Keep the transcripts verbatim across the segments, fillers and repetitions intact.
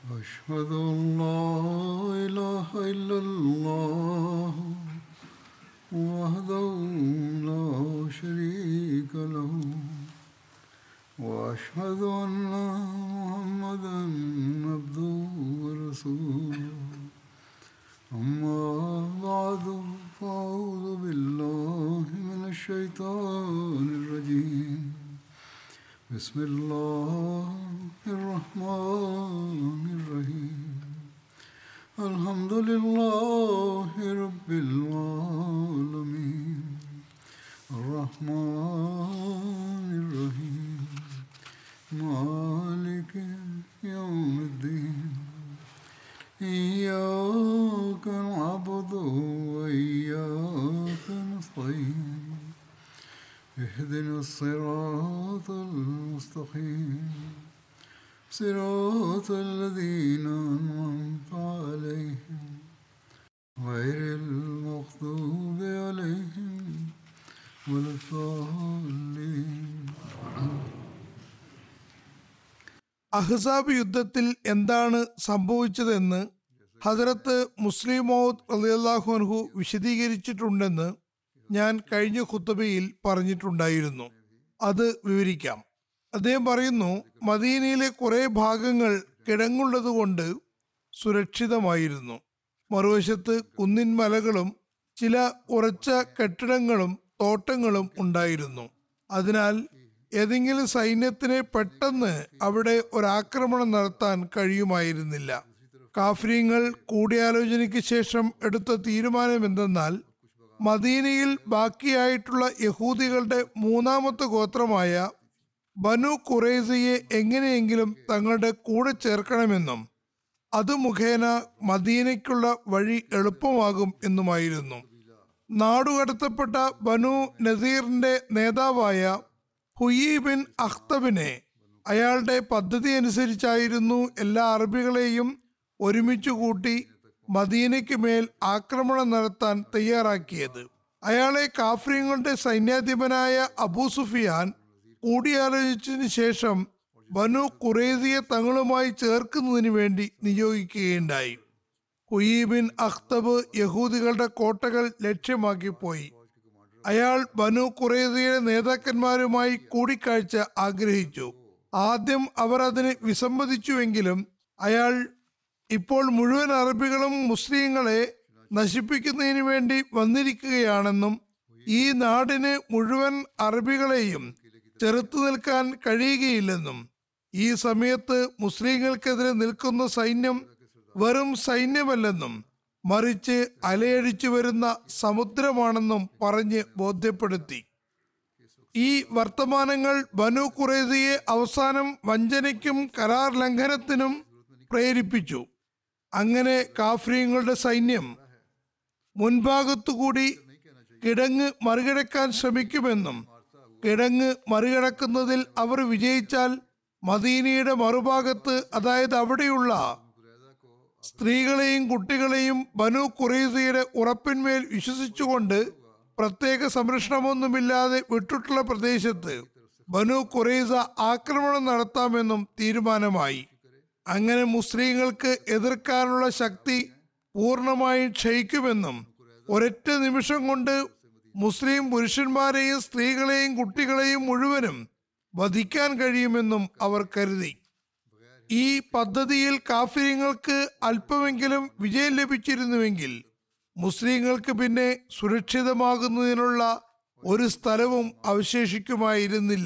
أشهد أن لا إله إلا الله وحده لا شريك له وأشهد أن محمدا عبده ورسوله أما بعد فأعوذ بالله من الشيطان الرجيم بسم الله الرحمن الرحيم الحمد لله رب العالمين الرحمن الرحيم مالك يوم الدين إياك نعبد وإياك نستعين اهدنا الصراط المستقيم صراط الذين أنعمت عليهم غير المغضوب عليهم ولا الضالين. അഹ്സാബ് യുദ്ധത്തിൽ എന്താണ് സംഭവിച്ചതെന്ന് ഹദരത്ത് മുസ്ലിം മൗദ് റളിയല്ലാഹു അൻഹു വിശദീകരിച്ചിട്ടുണ്ടെന്ന് ഞാൻ കഴിഞ്ഞ ഖുത്ബയിൽ പറഞ്ഞിട്ടുണ്ടായിരുന്നു. അത് വിവരിക്കാം. അദ്ദേഹം പറയുന്നു, മദീനയിലെ കുറെ ഭാഗങ്ങൾ കിടങ്ങുള്ളതുകൊണ്ട് സുരക്ഷിതമായിരുന്നു. മറുവശത്ത് കുന്നിൻ മലകളും ചില ഉറച്ച കെട്ടിടങ്ങളും തോട്ടങ്ങളും ഉണ്ടായിരുന്നു. അതിനാൽ ഏതെങ്കിലും സൈന്യത്തിന് പെട്ടെന്ന് അവിടെ ഒരാക്രമണം നടത്താൻ കഴിയുമായിരുന്നില്ല. കാഫിര്യങ്ങൾ കൂടിയാലോചനയ്ക്ക് ശേഷം എടുത്ത തീരുമാനം എന്തെന്നാൽ, മദീനയിൽ ബാക്കിയായിട്ടുള്ള യഹൂദികളുടെ മൂന്നാമത്തെ ഗോത്രമായ ബനു ഖുറൈസയെ എങ്ങനെയെങ്കിലും തങ്ങളുടെ കൂടെ ചേർക്കണമെന്നും അത് മുഖേന മദീനയ്ക്കുള്ള വഴി എളുപ്പമാകും എന്നുമായിരുന്നു. നാടുകടത്തപ്പെട്ട ബനു നസീറിന്റെ നേതാവായ ഹുയി ബിൻ അഖ്തബിനെ അയാളുടെ പദ്ധതി അനുസരിച്ചായിരുന്നു എല്ലാ അറബികളെയും ഒരുമിച്ചു കൂട്ടി മദീനയ്ക്ക് മേൽ ആക്രമണം നടത്താൻ തയ്യാറാക്കിയത്. അയാളെ കാഫിര്യങ്ങളുടെ സൈന്യാധിപനായ അബൂ സുഫിയാൻ കൂടിയാലോചിച്ചതിന് ശേഷം ബനു ഖുറൈസിയെ തങ്ങളുമായി ചേർക്കുന്നതിന് വേണ്ടി നിയോഗിക്കുകയുണ്ടായി. ഹുയി ബിൻ അഖ്തബ് യഹൂദികളുടെ കോട്ടകൾ ലക്ഷ്യമാക്കി പോയി. അയാൾ ബനു ഖുറൈസയുടെ നേതാക്കന്മാരുമായി കൂടിക്കാഴ്ച ആഗ്രഹിച്ചു. ആദ്യം അവർ അതിന് വിസമ്മതിച്ചുവെങ്കിലും അയാൾ ഇപ്പോൾ മുഴുവൻ അറബികളും മുസ്ലിങ്ങളെ നശിപ്പിക്കുന്നതിന് വേണ്ടി വന്നിരിക്കുകയാണെന്നും ഈ നാടിന് മുഴുവൻ അറബികളെയും ചെറുത്തു നിൽക്കാൻ കഴിയുകയില്ലെന്നും ഈ സമയത്ത് മുസ്ലിങ്ങൾക്കെതിരെ നിൽക്കുന്ന സൈന്യം വെറും സൈന്യമല്ലെന്നും മറിച്ച് അലയടിച്ചു വരുന്ന സമുദ്രമാണെന്നും പറഞ്ഞ് ബോധ്യപ്പെടുത്തി. ഈ വർത്തമാനങ്ങൾ ബനു ഖുറൈസയെ അവസാനം വഞ്ചനയ്ക്കും കരാർ ലംഘനത്തിനും പ്രേരിപ്പിച്ചു. അങ്ങനെ കാഫിര്യങ്ങളുടെ സൈന്യം മുൻഭാഗത്തുകൂടി കിടങ്ങ് മറികടക്കാൻ ശ്രമിക്കുമെന്നും കിടങ്ങ് മറികടക്കുന്നതിൽ അവർ വിജയിച്ചാൽ മദീനയുടെ മറുഭാഗത്ത്, അതായത് അവിടെയുള്ള സ്ത്രീകളെയും കുട്ടികളെയും ബനു ഖുറൈസയുടെ ഉറപ്പിന്മേൽ വിശ്വസിച്ചുകൊണ്ട് പ്രത്യേക സംരക്ഷണമൊന്നുമില്ലാതെ വിട്ടിട്ടുള്ള പ്രദേശത്ത് ബനു ഖുറൈസ ആക്രമണം നടത്താമെന്നും തീരുമാനമായി. അങ്ങനെ മുസ്ലിങ്ങൾക്ക് എതിർക്കാനുള്ള ശക്തി പൂർണ്ണമായും ക്ഷയിക്കുമെന്നും ഒരൊറ്റ നിമിഷം കൊണ്ട് മുസ്ലിം പുരുഷന്മാരെയും സ്ത്രീകളെയും കുട്ടികളെയും മുഴുവനും വധിക്കാൻ കഴിയുമെന്നും അവർ കരുതി. ഈ പദ്ധതിയിൽ കാഫിര്യങ്ങൾക്ക് അല്പമെങ്കിലും വിജയം ലഭിച്ചിരുന്നുവെങ്കിൽ മുസ്ലിങ്ങൾക്ക് പിന്നെ സുരക്ഷിതമാകുന്നതിനുള്ള ഒരു സ്ഥലവും അവശേഷിക്കുമായിരുന്നില്ല.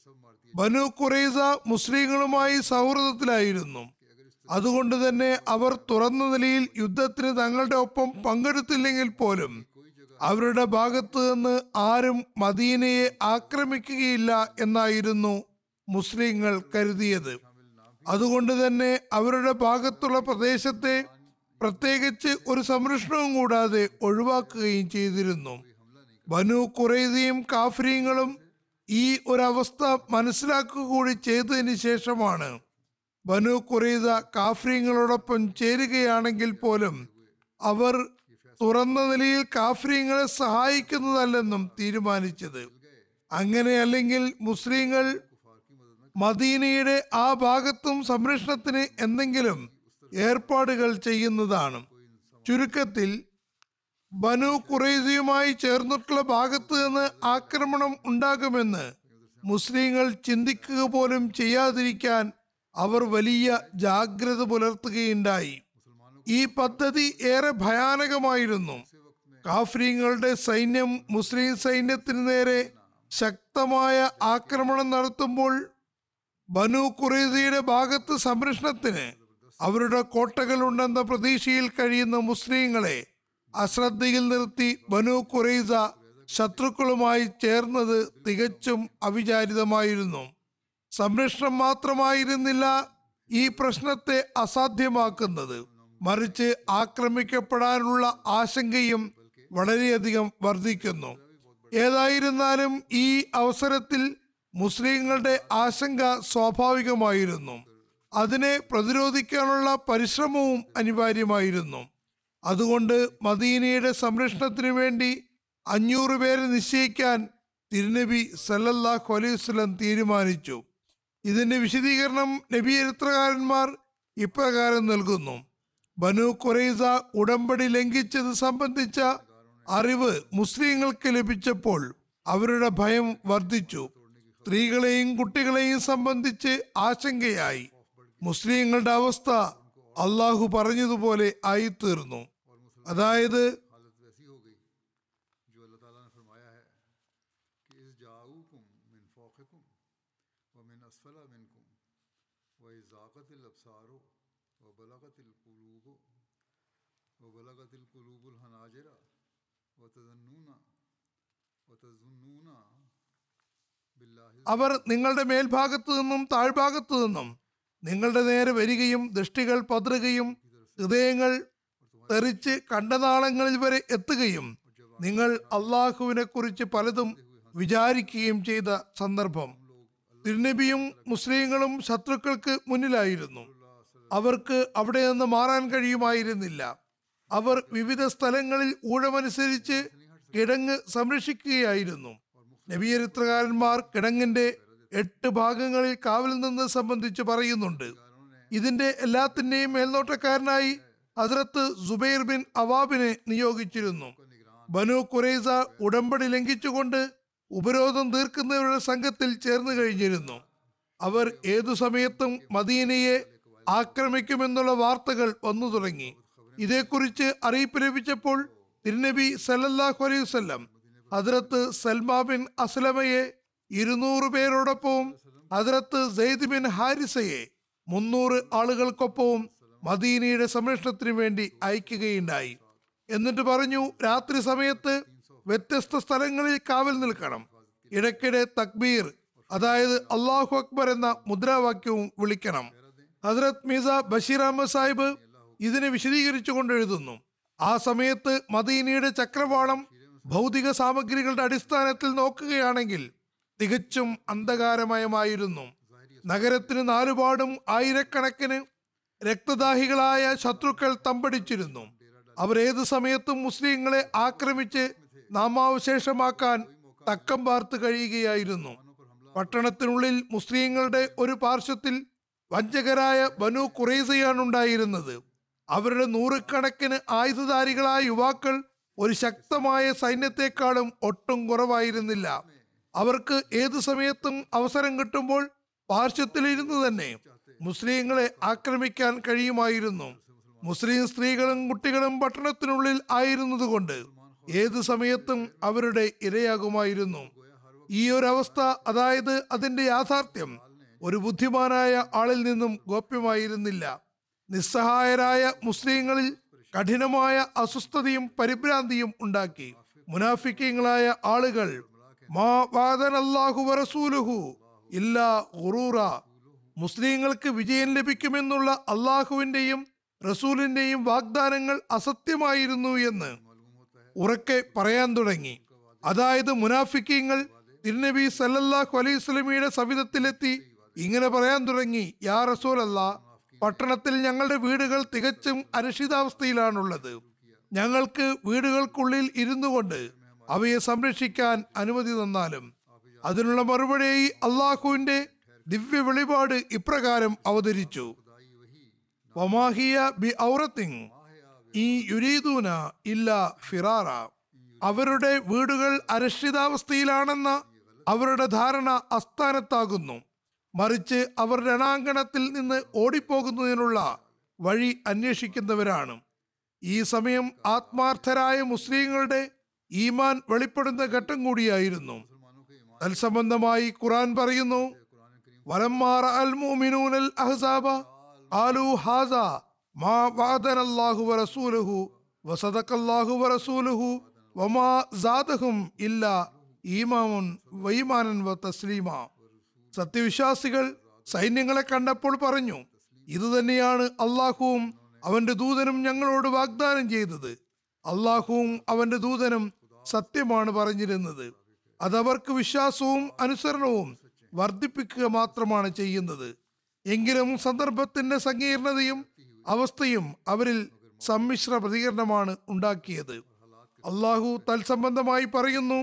ബനു ഖുറൈസ മുസ്ലിങ്ങളുമായി സൗഹൃദത്തിലായിരുന്നു. അതുകൊണ്ട് തന്നെ അവർ തുറന്ന നിലയിൽ യുദ്ധത്തിന് തങ്ങളുടെ ഒപ്പം പങ്കെടുത്തില്ലെങ്കിൽ പോലും അവരുടെ ഭാഗത്ത് നിന്ന് ആരും മദീനയെ ആക്രമിക്കുകയില്ല എന്നായിരുന്നു മുസ്ലിങ്ങൾ കരുതിയത്. അതുകൊണ്ട് തന്നെ അവരുടെ ഭാഗത്തുള്ള പ്രദേശത്തെ പ്രത്യേകിച്ച് ഒരു സംരക്ഷണവും കൂടാതെ ഒഴിവാക്കുകയും ചെയ്തിരുന്നു. ബനു ഖുറൈസയും കാഫിര്യങ്ങളും ഈ ഒരവസ്ഥ മനസ്സിലാക്കുക കൂടി ചെയ്തതിന് ശേഷമാണ് ബനു ഖുറൈസ കാഫിര്യങ്ങളോടൊപ്പം ചേരുകയാണെങ്കിൽ പോലും അവർ തുറന്ന നിലയിൽ കാഫിര്യങ്ങളെ സഹായിക്കുന്നതല്ലെന്നും തീരുമാനിച്ചത്. അങ്ങനെയല്ലെങ്കിൽ മുസ്ലിങ്ങൾ മദീനയുടെ ആ ഭാഗത്തും സംരക്ഷണത്തിന് എന്തെങ്കിലും ഏർപ്പാടുകൾ ചെയ്യുന്നതാണ്. ചുരുക്കത്തിൽ ബനു ഖുറൈസയുമായി ചേർന്നിട്ടുള്ള ഭാഗത്ത് നിന്ന് ആക്രമണം ഉണ്ടാകുമെന്ന് മുസ്ലിങ്ങൾ ചിന്തിക്കുക പോലും ചെയ്യാതിരിക്കാൻ അവർ വലിയ ജാഗ്രത പുലർത്തുകയുണ്ടായി. ഈ പദ്ധതി ഏറെ ഭയാനകമായിരുന്നു. കാഫ്രീങ്ങളുടെ സൈന്യം മുസ്ലിം സൈന്യത്തിന് നേരെ ശക്തമായ ആക്രമണം നടത്തുമ്പോൾ ബനു ഖുറൈസയുടെ ഭാഗത്ത് സംരക്ഷണത്തിന് അവരുടെ കോട്ടകളുണ്ടെന്ന പ്രതീക്ഷയിൽ കഴിയുന്ന മുസ്ലിങ്ങളെ അശ്രദ്ധയിൽ നിർത്തി ബനു ഖുറൈസ ശത്രുക്കളുമായി ചേർന്നത് തികച്ചും അവിചാരിതമായിരുന്നു. സംരക്ഷണം മാത്രമായിരുന്നില്ല ഈ പ്രശ്നത്തെ അസാധ്യമാക്കുന്നത്, മറിച്ച് ആക്രമിക്കപ്പെടാനുള്ള ആശങ്കയും വളരെയധികം വർദ്ധിക്കുന്നു. ഏതായിരുന്നാലും ഈ അവസരത്തിൽ മുസ്ലിങ്ങളുടെ ആശങ്ക സ്വാഭാവികമായിരുന്നു. അതിനെ പ്രതിരോധിക്കാനുള്ള പരിശ്രമവും അനിവാര്യമായിരുന്നു. അതുകൊണ്ട് മദീനയുടെ സംരക്ഷണത്തിനു വേണ്ടി അഞ്ഞൂറ് പേരെ നിശ്ചയിക്കാൻ തിരുനബി സല്ലല്ലാഹു അലൈഹി വസല്ലം തീരുമാനിച്ചു. ഇതിന്റെ വിശദീകരണം നബി ചരിത്രകാരന്മാർ ഇപ്രകാരം നൽകുന്നു. ബനു ഖുറൈസ ഉടമ്പടി ലംഘിച്ചത് സംബന്ധിച്ച അറിവ് മുസ്ലിങ്ങൾക്ക് ലഭിച്ചപ്പോൾ അവരുടെ ഭയം വർദ്ധിച്ചു. സ്ത്രീകളെയും കുട്ടികളെയും സംബന്ധിച്ച് ആശങ്കയായി. മുസ്ലിങ്ങളുടെ അവസ്ഥ അള്ളാഹു പറഞ്ഞതുപോലെ ആയിത്തീർന്നു. അതായത് അവർ നിങ്ങളുടെ മേൽഭാഗത്തു നിന്നും താഴ്ഭാഗത്തു നിന്നും നിങ്ങളുടെ നേരെ വരികയും ദൃഷ്ടികൾ പതറുകയും ഹൃദയങ്ങൾ തെറിച്ച് കണ്ടനാളങ്ങളിൽ വരെ എത്തുകയും നിങ്ങൾ അള്ളാഹുവിനെ കുറിച്ച് പലതും വിചാരിക്കുകയും ചെയ്ത സന്ദർഭം. തിരുനബിയും മുസ്ലിങ്ങളും ശത്രുക്കൾക്ക് മുന്നിലായിരുന്നു. അവർക്ക് അവിടെ നിന്ന് മാറാൻ കഴിയുമായിരുന്നില്ല. അവർ വിവിധ സ്ഥലങ്ങളിൽ ഊഴമനുസരിച്ച് കിടങ്ങ് സംരക്ഷിക്കുകയായിരുന്നു. നബിചരിത്രകാരന്മാർ കിടങ്ങിന്റെ എട്ട് ഭാഗങ്ങളിൽ കാവൽ നിന്ന് സംബന്ധിച്ച് പറയുന്നുണ്ട്. ഇതിന്റെ എല്ലാത്തിന്റെയും മേൽനോട്ടക്കാരനായി ഹസ്രത്ത് സുബൈർ ബിൻ അവാബിനെ നിയോഗിച്ചിരുന്നു. ബനു ഖുറൈസ ഉടമ്പടി ലംഘിച്ചുകൊണ്ട് ഉപരോധം തീർക്കുന്നവരുടെ സംഘത്തിൽ ചേർന്ന് കഴിഞ്ഞിരുന്നു. അവർ ഏതു സമയത്തും മദീനയെ ആക്രമിക്കുമെന്നുള്ള വാർത്തകൾ വന്നു തുടങ്ങി. ഇതേക്കുറിച്ച് അറിയിപ്പ് ലഭിച്ചപ്പോൾ തിരുനബി സല്ലല്ലാഹു അലൈഹി വസല്ലം ഹദ്രത്ത് സൽമാ ബിൻ അസ്ലമയെ ഇരുന്നൂറ് പേരോടൊപ്പവും ഹദ്രത്ത് സെയ്ദ് ബിൻ ഹാരിസയെ മുന്നൂറ് ആളുകൾക്കൊപ്പവും മദീനയുടെ സംരക്ഷണത്തിന് വേണ്ടി അയക്കുകയുണ്ടായി. എന്നിട്ട് പറഞ്ഞു, രാത്രി സമയത്ത് വ്യത്യസ്ത സ്ഥലങ്ങളിൽ കാവൽ നിൽക്കണം. ഇടയ്ക്കിടെ തക്ബീർ, അതായത് അള്ളാഹു അക്ബർ എന്ന മുദ്രാവാക്യവും വിളിക്കണം. ഹസ്രത്ത് മീസ ബഷീർ അഹമ്മദ് സാഹിബ് ഇതിനെ വിശദീകരിച്ചു കൊണ്ട് എഴുതുന്നു. ആ സമയത്ത് മദീനയുടെ ചക്രവാളം ഭൗതിക സാമഗ്രികളുടെ അടിസ്ഥാനത്തിൽ നോക്കുകയാണെങ്കിൽ തികച്ചും അന്ധകാരമയമായിരുന്നു. നഗരത്തിന് നാലുപാടും ആയിരക്കണക്കിന് രക്തദാഹികളായ ശത്രുക്കൾ തമ്പടിച്ചിരുന്നു. അവർ ഏതു സമയത്തും മുസ്ലിങ്ങളെ ആക്രമിച്ച് നാമാവശേഷമാക്കാൻ തക്കം പാർത്ത് കഴിയുകയായിരുന്നു. പട്ടണത്തിനുള്ളിൽ മുസ്ലിങ്ങളുടെ ഒരു പാർശ്വത്തിൽ വഞ്ചകരായ ബനു ഖുറൈസയാണ് ഉണ്ടായിരുന്നത്. അവരുടെ നൂറുകണക്കിന് ആയുധധാരികളായ യുവാക്കൾ ഒരു ശക്തമായ സൈന്യത്തെക്കാളും ഒട്ടും കുറവായിരുന്നില്ല. അവർക്ക് ഏതു സമയത്തും അവസരം കിട്ടുമ്പോൾ പാർശ്വത്തിലിരുന്ന് തന്നെ മുസ്ലിങ്ങളെ ആക്രമിക്കാൻ കഴിയുമായിരുന്നു. മുസ്ലിം സ്ത്രീകളും കുട്ടികളും പട്ടണത്തിനുള്ളിൽ ആയിരുന്നതുകൊണ്ട് ഏതു സമയത്തും അവരുടെ ഇരയാകുമായിരുന്നു. ഈ ഒരു അവസ്ഥ, അതായത് അതിന്റെ യാഥാർത്ഥ്യം, ഒരു ബുദ്ധിമാനായ ആളിൽ നിന്നും ഗോപ്യമായിരുന്നില്ല. നിസ്സഹായരായ മുസ്ലിങ്ങളിൽ കഠിനമായ അസ്വസ്ഥതയും പരിഭ്രാന്തിയും ഉണ്ടാക്കി. മുനാഫിക്കീങ്ങളായ ആളുകൾ മാ വാദനല്ലാഹു വറസൂലുഹു ഇല്ലാ ഗുറൂറ, മുസ്ലിങ്ങൾക്ക് വിജയം ലഭിക്കുമെന്നുള്ള അള്ളാഹുവിന്റെയും റസൂലിന്റെയും വാഗ്ദാനങ്ങൾ അസത്യമായിരുന്നു എന്ന് ഉറക്കെ പറയാൻ തുടങ്ങി. അതായത് മുനാഫിക്കീങ്ങൾ തിരുനബി സല്ലല്ലാഹു അലൈഹി വസല്ലമയുടെ സവിധത്തിലെത്തി ഇങ്ങനെ പറയാൻ തുടങ്ങി, യാ റസൂലല്ലാ, പട്ടണത്തിൽ ഞങ്ങളുടെ വീടുകൾ തികച്ചും അരക്ഷിതാവസ്ഥയിലാണുള്ളത്. ഞങ്ങൾക്ക് വീടുകൾക്കുള്ളിൽ ഇരുന്നു കൊണ്ട് അവയെ സംരക്ഷിക്കാൻ അനുമതി തന്നാലും. അതിനുള്ള മറുപടിയായി അള്ളാഹുവിന്റെ ദിവ്യ വെളിപാട് ഇപ്രകാരം അവതരിച്ചു. വമാഹിയ ബി ഔറത്തിൻ ഈ യുരീദൂന ഇല്ല ഫിറാറ. അവരുടെ വീടുകൾ അരക്ഷിതാവസ്ഥയിലാണെന്ന അവരുടെ ധാരണ അസ്ഥാനത്താകുന്നു. മറിച്ച് അവർ രണാങ്കണത്തിൽ നിന്ന് ഓടിപ്പോകുന്നതിനുള്ള വഴി അന്വേഷിക്കുന്നവരാണ്. ഈ സമയം ആത്മാർത്ഥരായ മുസ്ലിങ്ങളുടെ ഈമാൻ വെളിപ്പെടുന്ന ഘട്ടം കൂടിയായിരുന്നു. തൽസംബന്ധമായി ഖുർആൻ പറയുന്നു, വലമ്മാ റഅൽ മുഅ്മിനൂനൽ അഹ്സാബ ഖാലൂ ഹാസാ മാ വഅദനല്ലാഹു വറസൂലുഹു വസദഖല്ലാഹു വറസൂലുഹു വമാ സാദഹും ഇല്ലാ ഈമാനുൻ വഈമാനൻ വതസ്ലീമ. സത്യവിശ്വാസികൾ സൈന്യങ്ങളെ കണ്ടപ്പോൾ പറഞ്ഞു, ഇത് തന്നെയാണ് അള്ളാഹുവും അവന്റെ ദൂതനും ഞങ്ങളോട് വാഗ്ദാനം ചെയ്തത്. അള്ളാഹുവും അവന്റെ ദൂതനും സത്യമാണ് പറഞ്ഞിരുന്നത്. അതവർക്ക് വിശ്വാസവും അനുസരണവും വർദ്ധിപ്പിക്കുക മാത്രമാണ് ചെയ്യുന്നത്. എങ്കിലും സന്ദർഭത്തിന്റെ സങ്കീർണതയും അവസ്ഥയും അവരിൽ സമ്മിശ്ര പ്രതികരണമാണ് ഉണ്ടാക്കിയത്. അള്ളാഹു തൽസംബന്ധമായി പറയുന്നു,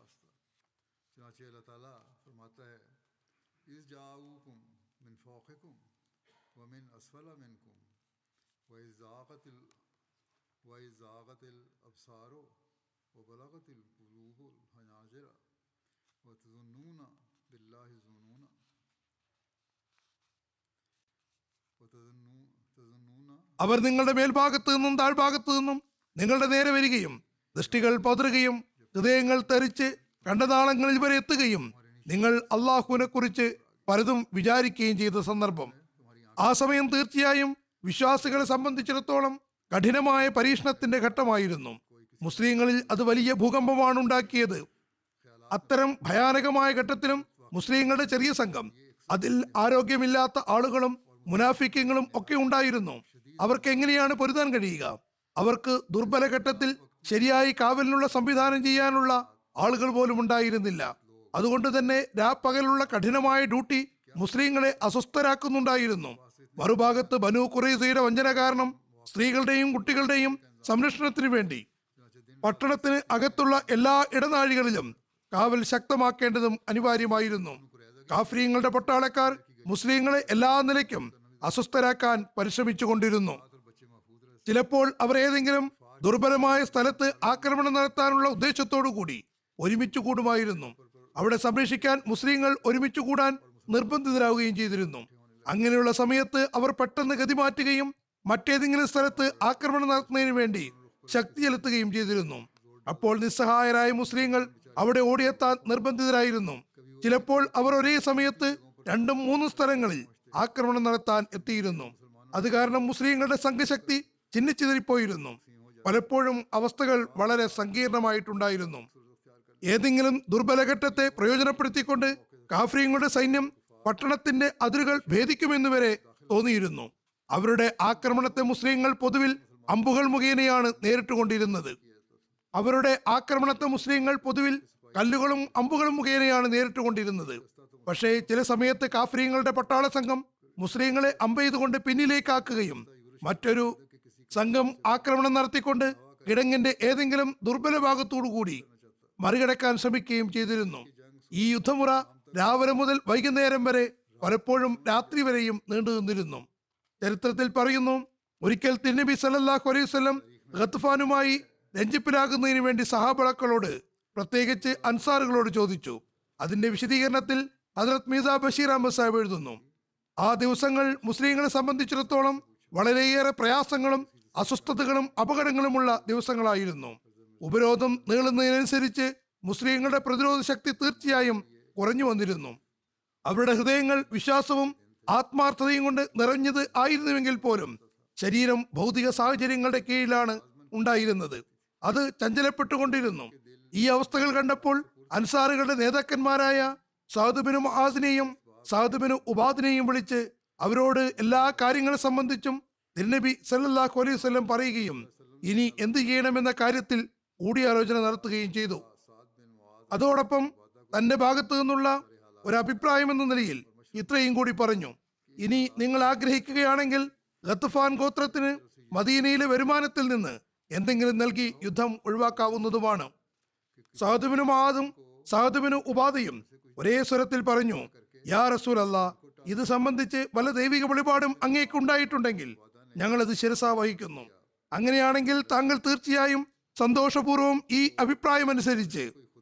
അവർ നിങ്ങളുടെ മേൽഭാഗത്തു നിന്നും താഴ്ഭാഗത്തു നിന്നും നിങ്ങളുടെ നേരെ വരികയും ദൃഷ്ടികൾ പതറുകയും ഹൃദയങ്ങൾ തെറിച്ച് കണ്ടനാളങ്ങളിൽ വരെ എത്തുകയും നിങ്ങൾ അള്ളാഹുവിനെ കുറിച്ച് പലതും വിചാരിക്കുകയും ചെയ്ത സന്ദർഭം. ആ സമയം തീർച്ചയായും വിശ്വാസികളെ സംബന്ധിച്ചിടത്തോളം കഠിനമായ പരീക്ഷണത്തിന്റെ ഘട്ടമായിരുന്നു. മുസ്ലിങ്ങളിൽ അത് വലിയ ഭൂകമ്പമാണ് ഉണ്ടാക്കിയത്. അത്തരം ഭയാനകമായ ഘട്ടത്തിലും മുസ്ലിങ്ങളുടെ ചെറിയ സംഘം, അതിൽ ആരോഗ്യമില്ലാത്ത ആളുകളും മുനാഫിക്കങ്ങളും ഒക്കെ ഉണ്ടായിരുന്നു. അവർക്ക് എങ്ങനെയാണ് പൊരുതാൻ കഴിയുക? അവർക്ക് ദുർബല ഘട്ടത്തിൽ ശരിയായി കാവലിനുള്ള സംവിധാനം ചെയ്യാനുള്ള ആളുകൾ പോലും ഉണ്ടായിരുന്നില്ല. അതുകൊണ്ട് തന്നെ രാപ്പകലുള്ള കഠിനമായ ഡ്യൂട്ടി മുസ്ലിങ്ങളെ അസ്വസ്ഥരാക്കുന്നുണ്ടായിരുന്നു. മറുഭാഗത്ത് ബനൂ ഖുറൈസയുടെ വഞ്ചന കാരണം സ്ത്രീകളുടെയും കുട്ടികളുടെയും സംരക്ഷണത്തിന് വേണ്ടി പട്ടണത്തിന് അകത്തുള്ള എല്ലാ ഇടനാഴികളിലും കാവൽ ശക്തമാക്കേണ്ടതും അനിവാര്യമായിരുന്നു. കാഫ്രീങ്ങളുടെ പട്ടാളക്കാർ മുസ്ലിങ്ങളെ എല്ലാ നിലയ്ക്കും അസ്വസ്ഥരാക്കാൻ പരിശ്രമിച്ചു കൊണ്ടിരുന്നു. ചിലപ്പോൾ അവർ ഏതെങ്കിലും ദുർബലമായ സ്ഥലത്ത് ആക്രമണം നടത്താനുള്ള ഉദ്ദേശത്തോടു കൂടി ഒരുമിച്ചു കൂടുമായിരുന്നു. അവിടെ സംരക്ഷിക്കാൻ മുസ്ലിങ്ങൾ ഒരുമിച്ചു കൂടാൻ നിർബന്ധിതരാവുകയും ചെയ്തിരുന്നു. അങ്ങനെയുള്ള സമയത്ത് അവർ പെട്ടെന്ന് ഗതി മാറ്റുകയും മറ്റേതെങ്കിലും സ്ഥലത്ത് ആക്രമണം നടത്തുന്നതിന് വേണ്ടി ശക്തി ചെലുത്തുകയും ചെയ്തിരുന്നു. അപ്പോൾ നിസ്സഹായരായ മുസ്ലിങ്ങൾ അവിടെ ഓടിയെത്താൻ നിർബന്ധിതരായിരുന്നു. ചിലപ്പോൾ അവർ ഒരേ സമയത്ത് രണ്ടും മൂന്നും സ്ഥലങ്ങളിൽ ആക്രമണം നടത്താൻ എത്തിയിരുന്നു. അത് കാരണം മുസ്ലിങ്ങളുടെ സംഘശക്തി ചിന്നിച്ചിതറിപ്പോയിരുന്നു. പലപ്പോഴും അവസ്ഥകൾ വളരെ സങ്കീർണമായിട്ടുണ്ടായിരുന്നു. ഏതെങ്കിലും ദുർബലഘട്ടത്തെ പ്രയോജനപ്പെടുത്തിക്കൊണ്ട് കാഫ്രീങ്ങളുടെ സൈന്യം പട്ടണത്തിന്റെ അതിരുകൾ ഭേദിക്കുമെന്ന് വരെ തോന്നിയിരുന്നു. അവരുടെ ആക്രമണത്തെ മുസ്ലിങ്ങൾ പൊതുവിൽ അമ്പുകൾ മുഖേനയാണ് നേരിട്ടുകൊണ്ടിരുന്നത്. അവരുടെ ആക്രമണത്തെ മുസ്ലിങ്ങൾ പൊതുവിൽ കല്ലുകളും അമ്പുകളും മുഖേനയാണ് നേരിട്ടുകൊണ്ടിരുന്നത്. പക്ഷേ ചില സമയത്ത് കാഫ്രീങ്ങളുടെ പട്ടാള സംഘം മുസ്ലിങ്ങളെ അമ്പെയ്തുകൊണ്ട് പിന്നിലേക്കാക്കുകയും മറ്റൊരു സംഘം ആക്രമണം നടത്തിക്കൊണ്ട് കിടങ്ങിന്റെ ഏതെങ്കിലും ദുർബല ഭാഗത്തോടു കൂടി മറികടക്കാൻ ശ്രമിക്കുകയും ചെയ്തിരുന്നു. ഈ യുദ്ധമുറ രാവിലെ മുതൽ വൈകുന്നേരം വരെ, പലപ്പോഴും രാത്രി വരെയും നീണ്ടു നിന്നിരുന്നു. ചരിത്രത്തിൽ പറയുന്നു, ഒരിക്കൽ തിരുനബി സല്ലല്ലാഹു അലൈഹി വസല്ലം ഗത്ഫാനുമായി രഞ്ജിപ്പിലാകുന്നതിന് വേണ്ടി സഹാബാക്കളോട്, പ്രത്യേകിച്ച് അൻസാറുകളോട് ചോദിച്ചു. അതിന്റെ വിശദീകരണത്തിൽ ഹദ്രത്ത് മീസ ബഷീർ അഹമ്മദ് സാഹിബ് എഴുതുന്നു, ആ ദിവസങ്ങൾ മുസ്ലിങ്ങളെ സംബന്ധിച്ചിടത്തോളം വളരെയേറെ പ്രയാസങ്ങളും അസ്വസ്ഥതകളും അപകടങ്ങളുമുള്ള ദിവസങ്ങളായിരുന്നു. ഉപരോധം നീളുന്നതിനനുസരിച്ച് മുസ്ലിങ്ങളുടെ പ്രതിരോധ ശക്തി തീർച്ചയായും കുറഞ്ഞു വന്നിരുന്നു. അവരുടെ ഹൃദയങ്ങൾ വിശ്വാസവും ആത്മാർത്ഥതയും കൊണ്ട് നിറഞ്ഞത് ആയിരുന്നുവെങ്കിൽ പോലും ശരീരം ഭൗതിക സാഹചര്യങ്ങളുടെ കീഴിലാണ് ഉണ്ടായിരുന്നത്. അത് ചഞ്ചലപ്പെട്ടുകൊണ്ടിരുന്നു. ഈ അവസ്ഥകൾ കണ്ടപ്പോൾ അൻസാറുകളുടെ നേതാക്കന്മാരായ സഅദ് ബിൻ മുആസിനെയും സഅദ് ബിൻ ഉബാദിനെയും വിളിച്ച് അവരോട് എല്ലാ കാര്യങ്ങളെ സംബന്ധിച്ചും തിരുനബി സല്ലല്ലാഹു അലൈഹി വസല്ലം പറയുകയും ഇനി എന്ത് ചെയ്യണമെന്ന കാര്യത്തിൽ കൂടിയാലോചന നടത്തുകയും ചെയ്തു. അതോടൊപ്പം തന്റെ ഭാഗത്തു നിന്നുള്ള ഒരു അഭിപ്രായം എന്ന നിലയിൽ ഇത്രയും കൂടി പറഞ്ഞു, ഇനി നിങ്ങൾ ആഗ്രഹിക്കുകയാണെങ്കിൽ ഗത്ഫാൻ ഗോത്രത്തിന് മദീനയിലെ വരുമാനത്തിൽ നിന്ന് എന്തെങ്കിലും നൽകി യുദ്ധം ഒഴിവാക്കാവുന്നതുമാണ്. സഅദ് ബിൻ മുആദും സഅദ് ബിൻ ഉബാദയും ഒരേ സ്വരത്തിൽ പറഞ്ഞു, യാ റസൂലല്ലാഹ്, ഇത് സംബന്ധിച്ച് വല്ല ദൈവിക വെളിപാടും അങ്ങേക്ക് ഉണ്ടായിട്ടുണ്ടെങ്കിൽ ഞങ്ങളത് ശിരസാ വഹിക്കുന്നു. അങ്ങനെയാണെങ്കിൽ താങ്കൾ തീർച്ചയായും സന്തോഷപൂർവ്വം ഈ അഭിപ്രായം അനുസരിച്ച്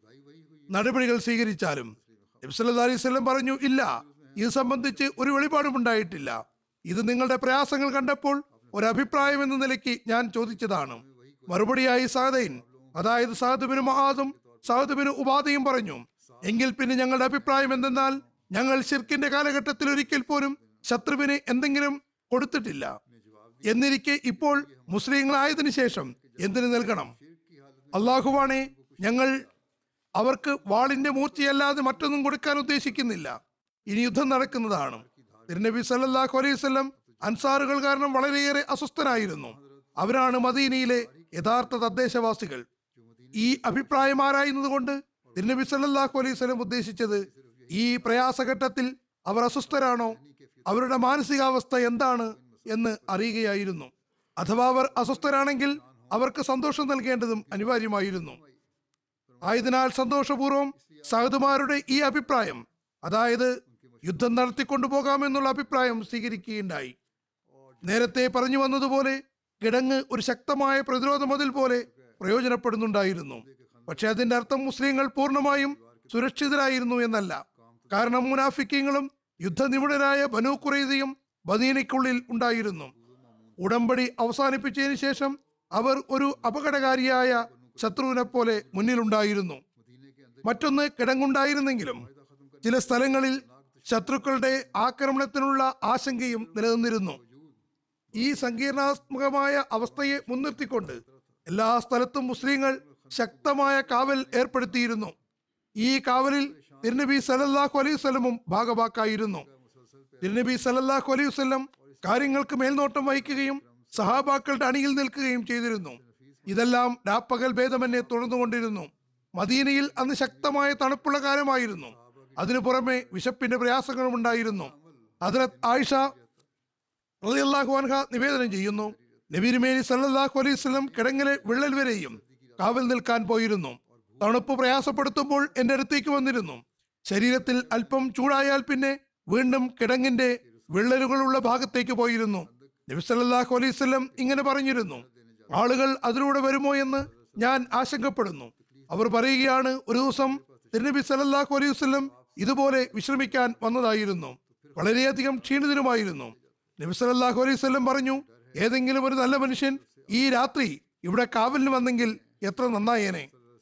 നടപടികൾ സ്വീകരിച്ചാലും. നബി സല്ലല്ലാഹു അലൈഹി വസല്ലം പറഞ്ഞു, ഇല്ല, ഇത് സംബന്ധിച്ച് ഒരു വെളിപാടും ഉണ്ടായിട്ടില്ല. ഇത് നിങ്ങളുടെ പ്രയാസങ്ങൾ കണ്ടപ്പോൾ ഒരു അഭിപ്രായം എന്ന നിലയ്ക്ക് ഞാൻ ചോദിച്ചതാണ്. മറുപടിയായി സഅദൈൻ, അതായത് സഅദ് ബിൻ മുആദും സഅദ് ബിൻ ഉബാദയും പറഞ്ഞു, എങ്കിൽ പിന്നെ ഞങ്ങളുടെ അഭിപ്രായം എന്തെന്നാൽ ഞങ്ങൾ ശിർക്കിന്റെ കാലഘട്ടത്തിൽ ഒരിക്കൽ പോലും ശത്രുവിന് എന്തെങ്കിലും കൊടുത്തിട്ടില്ല. എന്നിരിക്കെ ഇപ്പോൾ മുസ്ലിങ്ങളായതിനു ശേഷം എന്തിനു നൽകണം? അള്ളാഹുവാണേ, ഞങ്ങൾ അവർക്ക് വാളിന്റെ മൂർച്ചയല്ലാതെ മറ്റൊന്നും കൊടുക്കാൻ ഉദ്ദേശിക്കുന്നില്ല. ഇനി യുദ്ധം നടക്കുന്നതാണ്. തിരുനബി സല്ലല്ലാഹു അലൈഹി വസല്ലം അൻസാറുകൾ കാരണം വളരെയേറെ അസ്വസ്ഥനായിരുന്നു. അവരാണ് മദീനയിലെ യഥാർത്ഥ തദ്ദേശവാസികൾ. ഈ അഭിപ്രായം ആരായുന്നത് കൊണ്ട് തിരുനബി സല്ലല്ലാഹു അലൈഹി വസല്ലം ഉദ്ദേശിച്ചത് ഈ പ്രയാസഘട്ടത്തിൽ അവർ അസ്വസ്ഥരാണോ, അവരുടെ മാനസികാവസ്ഥ എന്താണ് എന്ന് അറിയുകയായിരുന്നു. അഥവാ അവർ അസ്വസ്ഥരാണെങ്കിൽ അവർക്ക് സന്തോഷം നൽകേണ്ടതും അനിവാര്യമായിരുന്നു. ആയതിനാൽ സന്തോഷപൂർവ്വം സഹദുമാരുടെ ഈ അഭിപ്രായം, അതായത് യുദ്ധം നടത്തിക്കൊണ്ടു പോകാമെന്നുള്ള അഭിപ്രായം സ്വീകരിക്കുകയുണ്ടായി. നേരത്തെ പറഞ്ഞു വന്നതുപോലെ കിടങ്ങ് ഒരു ശക്തമായ പ്രതിരോധ മതിൽ പോലെ പ്രയോജനപ്പെടുന്നുണ്ടായിരുന്നു. പക്ഷെ അതിന്റെ അർത്ഥം മുസ്ലിങ്ങൾ പൂർണ്ണമായും സുരക്ഷിതരായിരുന്നു എന്നല്ല. കാരണം മുനാഫിക്കീങ്ങളും യുദ്ധനിപുണരായ ബനൂ ഖുറൈദയും മദീനയ്ക്കുള്ളിൽ ഉണ്ടായിരുന്നു. ഉടമ്പടി അവസാനിപ്പിച്ചതിന് ശേഷം അവർ ഒരു അപകടകാരിയായ ശത്രുവിനെ പോലെ മുന്നിലുണ്ടായിരുന്നു. മറ്റൊന്ന് കിടങ്ങുണ്ടായിരുന്നെങ്കിലും ചില സ്ഥലങ്ങളിൽ ശത്രുക്കളുടെ ആക്രമണത്തിനുള്ള ആശങ്കയും നിലനിന്നിരുന്നു. ഈ സങ്കീർണാത്മകമായ അവസ്ഥയെ മുൻനിർത്തിക്കൊണ്ട് എല്ലാ സ്ഥലത്തും മുസ്ലിങ്ങൾ ശക്തമായ കാവൽ ഏർപ്പെടുത്തിയിരുന്നു. ഈ കാവലിൽ തിരുനബി സല്ലല്ലാഹു അലൈഹി വസല്ലമും ഭാഗവാക്കായിരുന്നു. തിരുനബി സല്ലല്ലാഹു അലൈഹി വസല്ലം കാര്യങ്ങൾക്ക് മേൽനോട്ടം വഹിക്കുകയും സഹാബാക്കളുടെ അണിയിൽ നിൽക്കുകയും ചെയ്തിരുന്നു. ഇതെല്ലാം രാപ്പകൽ ഭേദമന്യേ തുടർന്നുകൊണ്ടിരുന്നു. മദീനയിൽ അന്ന് ശക്തമായ തണുപ്പുള്ള കാലമായിരുന്നു. അതിനു പുറമെ വിശപ്പിന്റെ പ്രയാസങ്ങളും ഉണ്ടായിരുന്നു. ഹദ്റത്ത് ആയിഷ റളിയല്ലാഹു അൻഹ നിവേദനം ചെയ്യുന്നു, നബി തിരുമേനി സല്ലല്ലാഹു അലൈഹി വസല്ലം കിടങ്ങിലെ വിള്ളൽ വരെയും കാവൽ നിൽക്കാൻ പോയിരുന്നു. തണുപ്പ് പ്രയാസപ്പെടുത്തുമ്പോൾ എന്റെ അടുത്തേക്ക് വന്നിരുന്നു. ശരീരത്തിൽ അല്പം ചൂടായാൽ പിന്നെ വീണ്ടും കിടങ്ങിന്റെ വിള്ളലുകളുള്ള ഭാഗത്തേക്ക് പോയിരുന്നു. നബി സല്ലല്ലാഹു അലൈഹി വസല്ലം ഇങ്ങനെ പറഞ്ഞിരുന്നു, ആളുകൾ അതിലൂടെ വരുമോ എന്ന് ഞാൻ ആശങ്കപ്പെടുന്നു. അവർ പറയുകയാണ്, ഒരു ദിവസം തിരുനബി സല്ലല്ലാഹു അലൈഹി വസല്ലം ഇതുപോലെ വിശ്രമിക്കാൻ വന്നതായിരുന്നു. വളരെയധികം ക്ഷീണിതനുമായിരുന്നു. നബി സല്ലല്ലാഹു അലൈഹി വസല്ലം പറഞ്ഞു, ഏതെങ്കിലും ഒരു നല്ല മനുഷ്യൻ ഈ രാത്രി ഇവിടെ കാവലിന് വന്നെങ്കിൽ എത്ര നന്നായേനെ.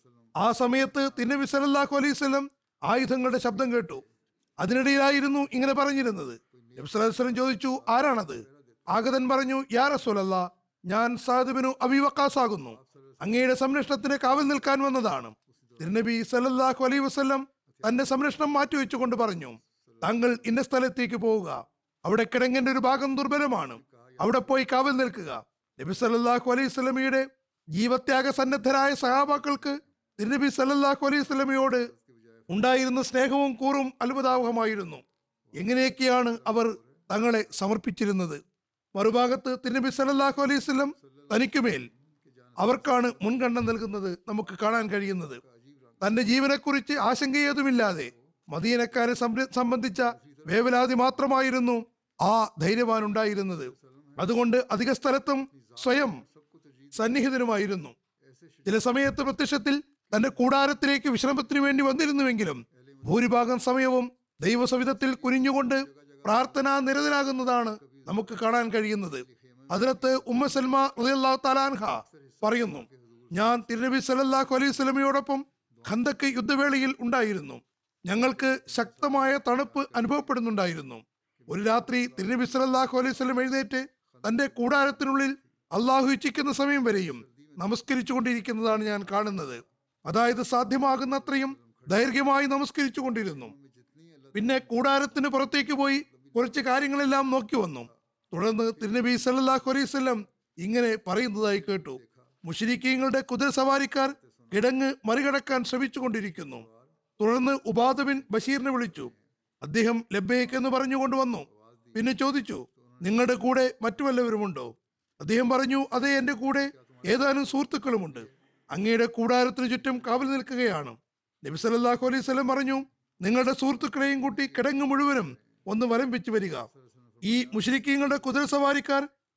ആ സമയത്ത് തിരുനബി സല്ലല്ലാഹു അലൈഹി വസല്ലം ആയുധങ്ങളുടെ ശബ്ദം കേട്ടു. അതിനിടയിലായിരുന്നു ഇങ്ങനെ പറഞ്ഞിരുന്നത്. നബി സല്ലല്ലാഹു അലൈഹി വസല്ലം ചോദിച്ചു, ആരാണത്? ആഗതൻ പറഞ്ഞു, യാ റസൂലല്ലാഹ്, ഞാൻ സഅദ് ബിൻ അബീ വഖാസ് ആകുന്നു. അങ്ങയുടെ സംരക്ഷണത്തിന് കാവൽ നിൽക്കാൻ വന്നതാണ്. തിരുനബി സല്ലല്ലാഹു അലൈഹി വസല്ലം തന്റെ സംരക്ഷണം മാറ്റിവെച്ചുകൊണ്ട് പറഞ്ഞു, താങ്കൾ ഇന്ന സ്ഥലത്തേക്ക് പോവുക. അവിടെ കിടങ്ങിന്റെ ഒരു ഭാഗം ദുർബലമാണ്. അവിടെ പോയി കാവൽ നിൽക്കുക. നബി സല്ലല്ലാഹു അലൈഹി വസല്ലമയുടെ ജീവത്യാഗ സന്നദ്ധരായ സഹാബാക്കൾക്ക് തിരുനബി സല്ലല്ലാഹു അലൈഹി വസല്ലമയോട് ഉണ്ടായിരുന്ന സ്നേഹവും കൂറും അത്ഭുതാവഹമായിരുന്നു. എങ്ങനെയൊക്കെയാണ് അവർ തങ്ങളെ സമർപ്പിച്ചിരുന്നത്. മറുഭാഗത്ത് തിരുനബി സല്ലല്ലാഹു അലൈഹി വസല്ലം തനിക്കുമേൽ അവർക്കാണ് മുൻഗണന നൽകുന്നത് നമുക്ക് കാണാൻ കഴിയുന്നത്. തന്റെ ജീവനെക്കുറിച്ച് ആശങ്കയേതുമില്ലാതെ മദീനക്കാരെ സംബന്ധിച്ച വേവലാതി മാത്രമായിരുന്നു ആ ധൈര്യവാൻ ഉണ്ടായിരുന്നത്. അതുകൊണ്ട് അധിക സ്ഥലത്തും സ്വയം സന്നിഹിതനുമായിരുന്നു. ചില സമയത്ത് പ്രത്യക്ഷത്തിൽ തന്റെ കൂടാരത്തിലേക്ക് വിശ്രമത്തിന് വേണ്ടി വന്നിരുന്നുവെങ്കിലും ഭൂരിഭാഗം സമയവും ദൈവസവിധത്തിൽ കുനിഞ്ഞുകൊണ്ട് പ്രാർത്ഥനാ നിരതനാകുന്നതാണ് നമുക്ക് കാണാൻ കഴിയുന്നത്. ഹദ്റത്ത് ഉമ്മ സൽമ റളിയല്ലാഹു തആല അൻഹ പറയുന്നു, ഞാൻ തിരുനബി സല്ലല്ലാഹു അലൈഹി വസല്ലമയോടൊപ്പം ഖന്തക്ക് യുദ്ധവേളയിൽ ഉണ്ടായിരുന്നു. ഞങ്ങൾക്ക് ശക്തമായ തണുപ്പ് അനുഭവപ്പെടുന്നുണ്ടായിരുന്നു. ഒരു രാത്രി തിരുനബി സല്ലല്ലാഹു അലൈഹി വസല്ലം എഴുന്നേറ്റ് തന്റെ കൂടാരത്തിനുള്ളിൽ അള്ളാഹു ഇച്ഛിക്കുന്ന സമയം വരെയും നമസ്കരിച്ചു കൊണ്ടിരിക്കുന്നതാണ് ഞാൻ കാണുന്നത്. അതായത് സാധ്യമാകുന്നത്രയും ദൈർഘ്യമായി നമസ്കരിച്ചു കൊണ്ടിരുന്നു. പിന്നെ കൂടാരത്തിന് പുറത്തേക്ക് പോയി കുറച്ച് കാര്യങ്ങളെല്ലാം നോക്കി വന്നു. തുടർന്ന് തിരുനബി സല്ലല്ലാഹു അലൈഹി വസല്ലം ഇങ്ങനെ പറയുന്നതായി കേട്ടു, മുശ്രിക്കീങ്ങളുടെ കുതിര സവാരിക്കാർ കിടങ്ങ് മറികടക്കാൻ ശ്രമിച്ചു കൊണ്ടിരിക്കുന്നു. തുടർന്ന് ഉബാദ ബിൻ ബഷീറിനെ വിളിച്ചു. അദ്ദേഹം ലബ്ബൈക്ക് എന്ന് പറഞ്ഞുകൊണ്ട് വന്നു. പിന്നെ ചോദിച്ചു, നിങ്ങളുടെ കൂടെ മറ്റു വല്ലവരുമുണ്ടോ? അദ്ദേഹം പറഞ്ഞു, അതെ, എന്റെ കൂടെ ഏതാനും സുഹൃത്തുക്കളുമുണ്ട്. അങ്ങയുടെ കൂടാരത്തിന് ചുറ്റും കാവൽ നിൽക്കുകയാണ്. നബി സല്ലല്ലാഹു അലൈഹി വസല്ലം പറഞ്ഞു, നിങ്ങളുടെ സുഹൃത്തുക്കളെയും കൂട്ടി കിടങ്ങ് മുഴുവനും ഒന്ന് വലം വെച്ച് വരിക. ഈ മുശ്രിക്കീങ്ങളുടെ കുതിര സവാരിക്കാർ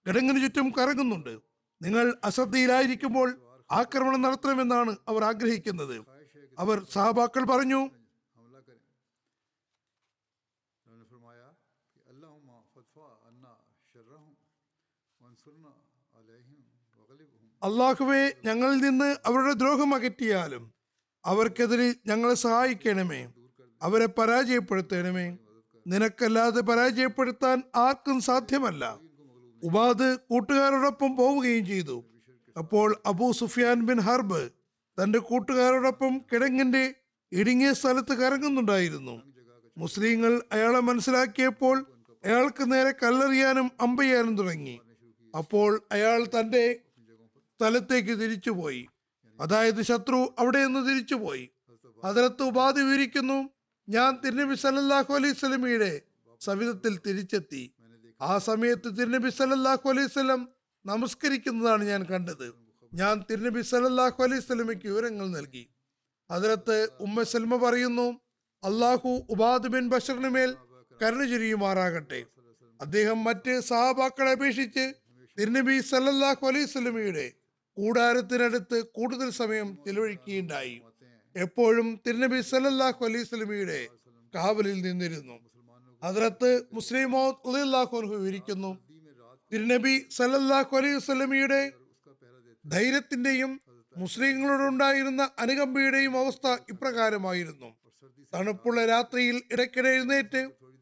കിടങ്ങിന് ചുറ്റും കറങ്ങുന്നുണ്ട്. നിങ്ങൾ അശ്രദ്ധയിലായിരിക്കുമ്പോൾ ആക്രമണം നടത്തണമെന്നാണ് അവർ ആഗ്രഹിക്കുന്നത്. അവർ സഹാബാക്കൾ പറഞ്ഞു, അള്ളാഹുവെ, ഞങ്ങളിൽ നിന്ന് അവരുടെ ദ്രോഹം അകറ്റിയാലും അവർക്കെതിരെ ഞങ്ങളെ സഹായിക്കണമേ, അവരെ പരാജയപ്പെടുത്തണമേ. നിനക്കല്ലാതെ പരാജയപ്പെടുത്താൻ ആർക്കും സാധ്യമല്ല. ഉബാദ് കൂട്ടുകാരോടൊപ്പം പോവുകയും ചെയ്തു. അപ്പോൾ അബൂ സുഫിയാൻ ബിൻ ഹർബ് തന്റെ കൂട്ടുകാരോടൊപ്പം കിടങ്ങിന്റെ ഇടുങ്ങിയ സ്ഥലത്ത് കറങ്ങുന്നുണ്ടായിരുന്നു. മുസ്ലിങ്ങൾ അയാളെ മനസ്സിലാക്കിയപ്പോൾ അയാൾക്ക് നേരെ കല്ലെറിയാനും അമ്പെയ്യാനും തുടങ്ങി. അപ്പോൾ അയാൾ തന്റെ സ്ഥലത്തേക്ക് തിരിച്ചുപോയി. അതായത് ശത്രു അവിടെ നിന്ന് തിരിച്ചുപോയി. ഹദ്റത്ത് ഉബാദ് വിവരിക്കുന്നു, ഞാൻ തിരുനബി സല്ലല്ലാഹു അലൈഹി വസല്ലമയുടെ സവിധത്തിൽ തിരിച്ചെത്തി. ആ സമയത്ത് തിരുനബി സല്ലല്ലാഹു അലൈഹി വസല്ലം നമസ്കരിക്കുന്നതാണ് ഞാൻ കണ്ടത്. ഞാൻ തിരുനബി സല്ലല്ലാഹു അലൈഹി വസല്ലമയ്ക്ക് വിവരങ്ങൾ നൽകി. ഹദ്റത്ത് ഉമ്മ സൽമ പറയുന്നു, അള്ളാഹു ഉബാദ് ബിൻ ബഷറിന് മേൽ കരുണ ചൊരിയുമാറാകട്ടെ. അദ്ദേഹം മറ്റ് സഹാബാക്കളെ അപേക്ഷിച്ച് തിരുനബി സല്ലല്ലാഹു അലൈഹി വസല്ലമയുടെ കൂടാരത്തിനടുത്ത് കൂടുതൽ സമയം ചെലവഴിക്കുകയുണ്ടായി. എപ്പോഴും തിരുനബി സല്ലല്ലാഹു അലൈഹി വസല്ലമയുടെ കാവലിൽ നിന്നിരുന്നു. ഹദ്റത്ത് മുസ്ലിം മൗദ് റളിയല്ലാഹു അൻഹു വിവരിക്കുന്നു, തിരുനബി സല്ലല്ലാഹു അലൈഹി വസല്ലമയുടെ ധൈര്യത്തിന്റെയും മുസ്ലിങ്ങളോടുണ്ടായിരുന്ന അനുകമ്പയുടെയും അവസ്ഥ ഇപ്രകാരമായിരുന്നു. തണുപ്പുള്ള രാത്രിയിൽ ഇടയ്ക്കിടെ എഴുന്നേറ്റ്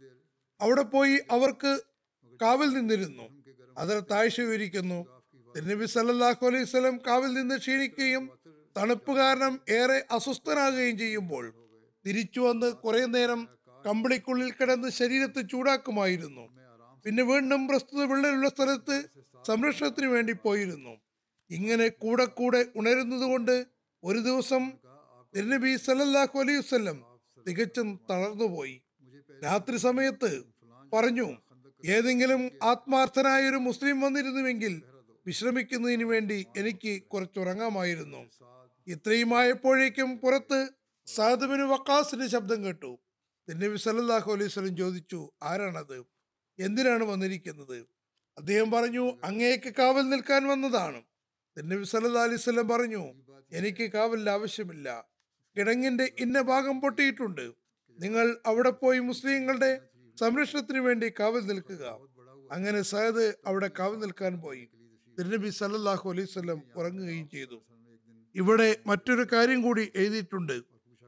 അവിടെ പോയി അവർക്ക് കാവൽ നിന്നിരുന്നു. ഹദ്റത്ത് ആയിഷ വിവരിക്കുന്നു, തിരുനബി സല്ലല്ലാഹു അലൈഹി വസല്ലം കാവൽ നിന്ന് ക്ഷീണിക്കുകയും തണുപ്പ് കാരണം ഏറെ അസ്വസ്ഥനാകുകയും ചെയ്യുമ്പോൾ തിരിച്ചു വന്ന് കുറെ നേരം കമ്പിളിക്കുള്ളിൽ കിടന്ന് ശരീരത്തെ ചൂടാക്കുമായിരുന്നു. പിന്നെ വീണ്ടും പ്രസ്തുത വിള്ളലുള്ള സ്ഥലത്ത് സംരക്ഷണത്തിന് വേണ്ടി പോയിരുന്നു. ഇങ്ങനെ കൂടെ കൂടെ ഉണരുന്നത് കൊണ്ട് ഒരു ദിവസം തിരുനബി സല്ലല്ലാഹു അലൈഹി വസല്ലം തികച്ചും തളർന്നുപോയി. രാത്രി സമയത്ത് പറഞ്ഞു, ഏതെങ്കിലും ആത്മാർത്ഥനായ ഒരു മുസ്ലിം വന്നിരുന്നുവെങ്കിൽ വിശ്രമിക്കുന്നതിന് വേണ്ടി എനിക്ക് കുറച്ചുറങ്ങാമായിരുന്നു. ഇത്രയുമായപ്പോഴേക്കും പുറത്ത് സഅദ് ബിൻ വഖാസിന്റെ ശബ്ദം കേട്ടു. തിരുനബി സല്ലല്ലാഹു അലൈഹി വസല്ലം ചോദിച്ചു, ആരാണത്? എന്തിനാണ് വന്നിരിക്കുന്നത്? അദ്ദേഹം പറഞ്ഞു, അങ്ങേക്ക് കാവൽ നിൽക്കാൻ വന്നതാണ്. തിരുനബി സല്ലല്ലാഹു അലൈഹി വസല്ലം പറഞ്ഞു, എനിക്ക് കാവലിന്റെ ആവശ്യമില്ല. കിടങ്ങിന്റെ ഇന്ന ഭാഗം പൊട്ടിയിട്ടുണ്ട്. നിങ്ങൾ അവിടെ പോയി മുസ്ലിങ്ങളുടെ സംരക്ഷണത്തിന് വേണ്ടി കാവൽ നിൽക്കുക. അങ്ങനെ സഅദ് അവിടെ കാവൽ നിൽക്കാൻ പോയി. തിരുനബി സല്ലല്ലാഹു അലൈഹി വസല്ലം ഉറങ്ങുകയും ചെയ്തു. ഇവിടെ മറ്റൊരു കാര്യം കൂടി എഴുതിയിട്ടുണ്ട്.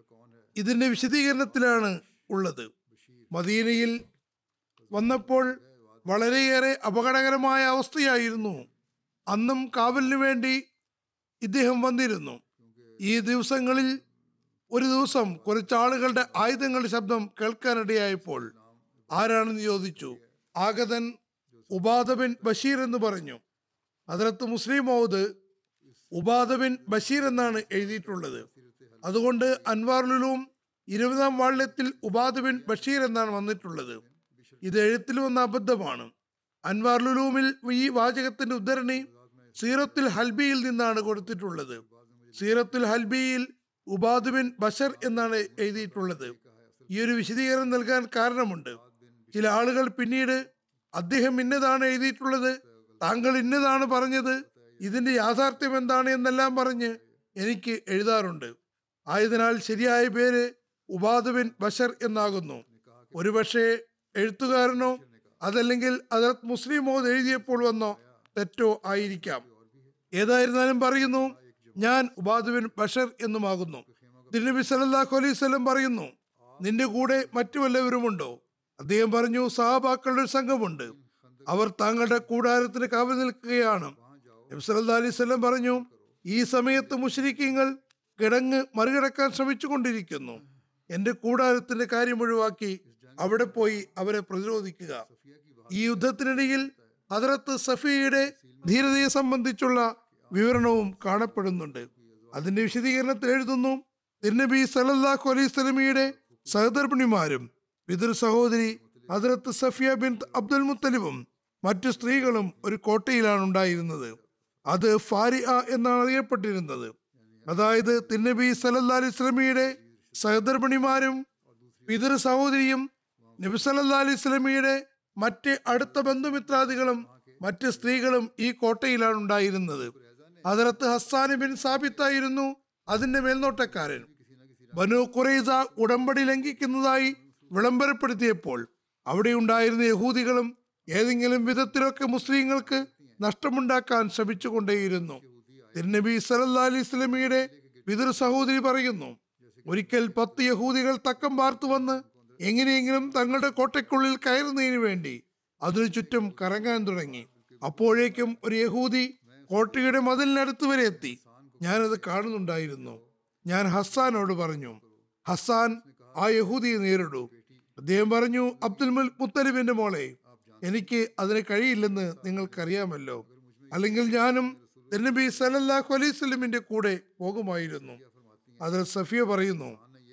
ഇതിന്റെ വിശദീകരണത്തിലാണ് ഉള്ളത്. മദീനയിൽ വന്നപ്പോൾ വളരെയേറെ അപകടകരമായ അവസ്ഥയായിരുന്നു. അന്നും കാവലിന് വേണ്ടി ഇദ്ദേഹം വന്നിരുന്നു. ഈ ദിവസങ്ങളിൽ ഒരു ദിവസം കുറച്ചാളുകളുടെ ആയുധങ്ങളുടെ ശബ്ദം കേൾക്കാനിടയായപ്പോൾ ആരാണെന്ന് ചോദിച്ചു. ആഗതൻ ഉബാദ ബിൻ ബഷീർ എന്ന് പറഞ്ഞു. ഹദ്റത്ത് മുസ്ലിം മൗദ് ഉബാദ ബിൻ ബഷീർ എന്നാണ് എഴുതിയിട്ടുള്ളത്. അതുകൊണ്ട് അൻവാറുലും ഇരുപതാം വാള്യത്തിൽ ഉബാദ ബിൻ ബഷീർ എന്നാണ് വന്നിട്ടുള്ളത്. ഇത് എഴുത്തിൽ വന്ന അബദ്ധമാണ്. അൻവാറുലൂമിൽ ഈ വാചകത്തിന്റെ ഉദ്ധരണി സീറത്തുൽ ഹൽബിയിൽ നിന്നാണ് കൊടുത്തിട്ടുള്ളത്. സീറത്തുൽ ഹൽബിയിൽ ഉബാദ് ബിൻ ബഷർ എന്നാണ് എഴുതിയിട്ടുള്ളത്. ഈ ഒരു വിശദീകരണം നൽകാൻ കാരണമുണ്ട്. ചില ആളുകൾ പിന്നീട് അദ്ദേഹം ഇന്നതാണ് എഴുതിയിട്ടുള്ളത്, താങ്കൾ ഇന്നതാണ് പറഞ്ഞത്, ഇതിന്റെ യാഥാർത്ഥ്യം എന്താണ് എന്നെല്ലാം പറഞ്ഞ് എനിക്ക് എഴുതാറുണ്ട്. ആയതിനാൽ ശരിയായ പേര് ഉബാദ് ബിൻ ബഷർ എന്നാകുന്നു. ഒരുപക്ഷെ എഴുത്തുകാരനോ അതല്ലെങ്കിൽ ഹദ്റത്ത് മുസ്ലിം മൗദ് എഴുതിയപ്പോൾ വന്നോ തെറ്റോ ആയിരിക്കാം. ഏതായിരുന്നാലും പറയുന്നു, ഞാൻ ഉബാദ് ബിൻ ബഷർ എന്നുമാകുന്നു. തിരുനബി സല്ലല്ലാഹു അലൈഹി വസല്ലം പറയുന്നു, നിന്റെ കൂടെ മറ്റു വല്ലവരുമുണ്ടോ? അദ്ദേഹം പറഞ്ഞു, സഹാബാക്കളുടെ ഒരു സംഘമുണ്ട്. അവർ താങ്കളുടെ കൂടാരത്തിന് കാവൽ നിൽക്കുകയാണ്. നബി സല്ലല്ലാഹു അലൈഹി വസല്ലം പറഞ്ഞു, ഈ സമയത്ത് മുശ്രിക്കീങ്ങൾ കിടങ്ങ് മറികടക്കാൻ ശ്രമിച്ചു കൊണ്ടിരിക്കുന്നു. എന്റെ കൂടാരത്തിന്റെ കാര്യം ഒഴിവാക്കി അവിടെ പോയി അവരെ പ്രതിരോധിക്കുക. ഈ യുദ്ധത്തിനിടയിൽ ഹദ്റത്ത് സഫിയയുടെ ധീരതയെ സംബന്ധിച്ചുള്ള വിവരണവും കാണപ്പെടുന്നുണ്ട്. അതിന്റെ വിശദീകരണത്തിൽ എഴുതുന്നു, തിരുനബി സല്ലല്ലാഹു അലൈഹി വസല്ലമയുടെ സഹധർമ്മിണിമാരും പിതൃ സഹോദരി ഹദ്റത്ത് സഫിയ ബിൻ അബ്ദുൽ മുത്തലിബും മറ്റു സ്ത്രീകളും ഒരു കോട്ടയിലാണ് ഉണ്ടായിരുന്നത്. അത് ഫാരിഅ എന്നാണ് അറിയപ്പെട്ടിരുന്നത്. അതായത് തിരുനബി സല്ലല്ലാഹു അലൈഹി വസല്ലമയുടെ സഹധർമ്മിണിമാരും പിതൃ സഹോദരിയും നബി സല്ലല്ലാഹു അലൈഹി വസല്ലമയുടെ മറ്റ് അടുത്ത ബന്ധുമിത്രാദികളും മറ്റ് സ്ത്രീകളും ഈ കോട്ടയിലാണ് ഉണ്ടായിരുന്നത്. ഹദരത്ത് ഹസ്സാൻ ബിൻ സാബിത്തായിരുന്നു അതിന്റെ മേൽനോട്ടക്കാരൻ. ബനു ഖുറൈസ ഉടമ്പടി ലംഘിക്കുന്നതായി വിളംബരപ്പെടുത്തിയപ്പോൾ അവിടെ ഉണ്ടായിരുന്ന യഹൂദികളും ഏതെങ്കിലും വിധത്തിലൊക്കെ മുസ്ലിങ്ങൾക്ക് നഷ്ടമുണ്ടാക്കാൻ ശ്രമിച്ചുകൊണ്ടേയിരുന്നു. തിരുനബി സല്ലല്ലാഹു അലൈഹി വസല്ലമയുടെ പിതൃ സഹോദരി പറയുന്നു, ഒരിക്കൽ പത്ത് യഹൂദികൾ തക്കം പാർത്തു വന്ന് എങ്ങനെയെങ്കിലും തങ്ങളുടെ കോട്ടയ്ക്കുള്ളിൽ കയറുന്നതിന് വേണ്ടി അതിനു ചുറ്റും കറങ്ങാൻ തുടങ്ങി. അപ്പോഴേക്കും ഒരു യഹൂദി കോട്ടയുടെ മതിലിനടുത്ത് വരെ എത്തി. ഞാനത് കാണുന്നുണ്ടായിരുന്നു. ഞാൻ ഹസ്സാനോട് പറഞ്ഞു, ഹസ്സാൻ, ആ യഹൂദിയെ നേരിടൂ. അദ്ദേഹം പറഞ്ഞു, അബ്ദുൽ മുത്തലിബിന്റെ മോളെ, എനിക്ക് അതിന് കഴിയില്ലെന്ന് നിങ്ങൾക്കറിയാമല്ലോ, അല്ലെങ്കിൽ ഞാനും നബി സല്ലല്ലാഹു അലൈഹി വസല്ലമിന്റെ കൂടെ പോകുമായിരുന്നു. അതിൽ സഫിയ പറയുന്നു,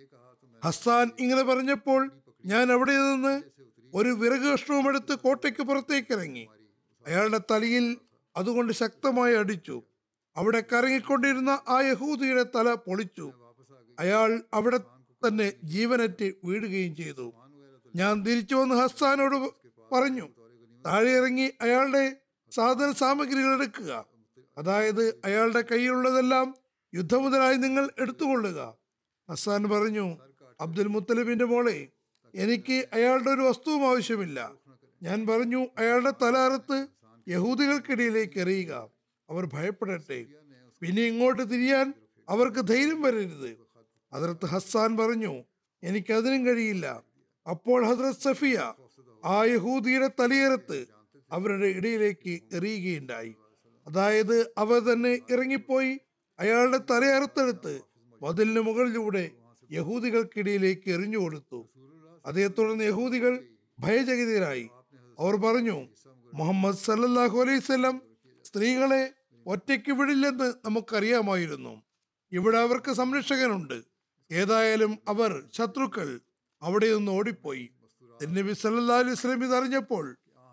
ഹസ്സാൻ ഇങ്ങനെ പറഞ്ഞപ്പോൾ ഞാൻ അവിടെ നിന്ന് ഒരു വിറക് കഷ്ണവും എടുത്ത് കോട്ടയ്ക്ക് പുറത്തേക്ക് ഇറങ്ങി. അയാളുടെ തലയിൽ അതുകൊണ്ട് ശക്തമായി അടിച്ചു. അവിടെ കറങ്ങിക്കൊണ്ടിരുന്ന ആ യഹൂദിയുടെ തല പൊളിച്ചു. അയാൾ അവിടെ തന്നെ ജീവനറ്റ് വീഴുകയും ചെയ്തു. ഞാൻ തിരിച്ചു വന്ന് ഹസ്സാനോട് പറഞ്ഞു, താഴെ ഇറങ്ങി അയാളുടെ സാധന സാമഗ്രികൾ എടുക്കുക, അതായത് അയാളുടെ കയ്യിലുള്ളതെല്ലാം യുദ്ധമുതലായി നിങ്ങൾ എടുത്തുകൊള്ളുക. ഹസ്സാൻ പറഞ്ഞു, അബ്ദുൽ മുത്തലിബിന്റെ മോളെ, എനിക്ക് അയാളുടെ ഒരു വസ്തുവും ആവശ്യമില്ല. ഞാൻ പറഞ്ഞു, അയാളുടെ തല അറുത്ത് യഹൂദികൾക്കിടയിലേക്ക് എറിയുക, അവർ ഭയപ്പെടട്ടെ, പിന്നെ ഇങ്ങോട്ട് തിരിയാൻ അവർക്ക് ധൈര്യം വരരുത്. ഹദ്രത്ത് ഹസ്സാൻ പറഞ്ഞു, എനിക്കതിനും കഴിയില്ല. അപ്പോൾ ഹദ്രത്ത് സഫിയ ആ യഹൂദിയുടെ തലയെറുത്ത് അവരുടെ ഇടയിലേക്ക് എറിയുകയുണ്ടായി. അതായത് അവർ തന്നെ ഇറങ്ങിപ്പോയി അയാളുടെ തലയറുത്തെടുത്ത് മതിലിന് മുകളിലൂടെ യഹൂദികൾക്കിടയിലേക്ക് എറിഞ്ഞു കൊടുത്തു. അതേ തുടർന്ന് യഹൂദികൾ ഭയചകിതരായി. അവർ പറഞ്ഞു, മുഹമ്മദ് സല്ലല്ലാഹു അലൈഹി വസല്ലം സ്ത്രീകളെ ഒറ്റയ്ക്ക് വിടില്ലെന്ന് നമുക്കറിയാമായിരുന്നു. ഇവിടെ അവർക്ക് സംരക്ഷകനുണ്ട്. ഏതായാലും അവർ ശത്രുക്കൾ അവിടെ നിന്ന് ഓടിപ്പോയി. നബി സല്ലല്ലാഹു അലൈഹി വസല്ലം ഇതറിഞ്ഞപ്പോൾ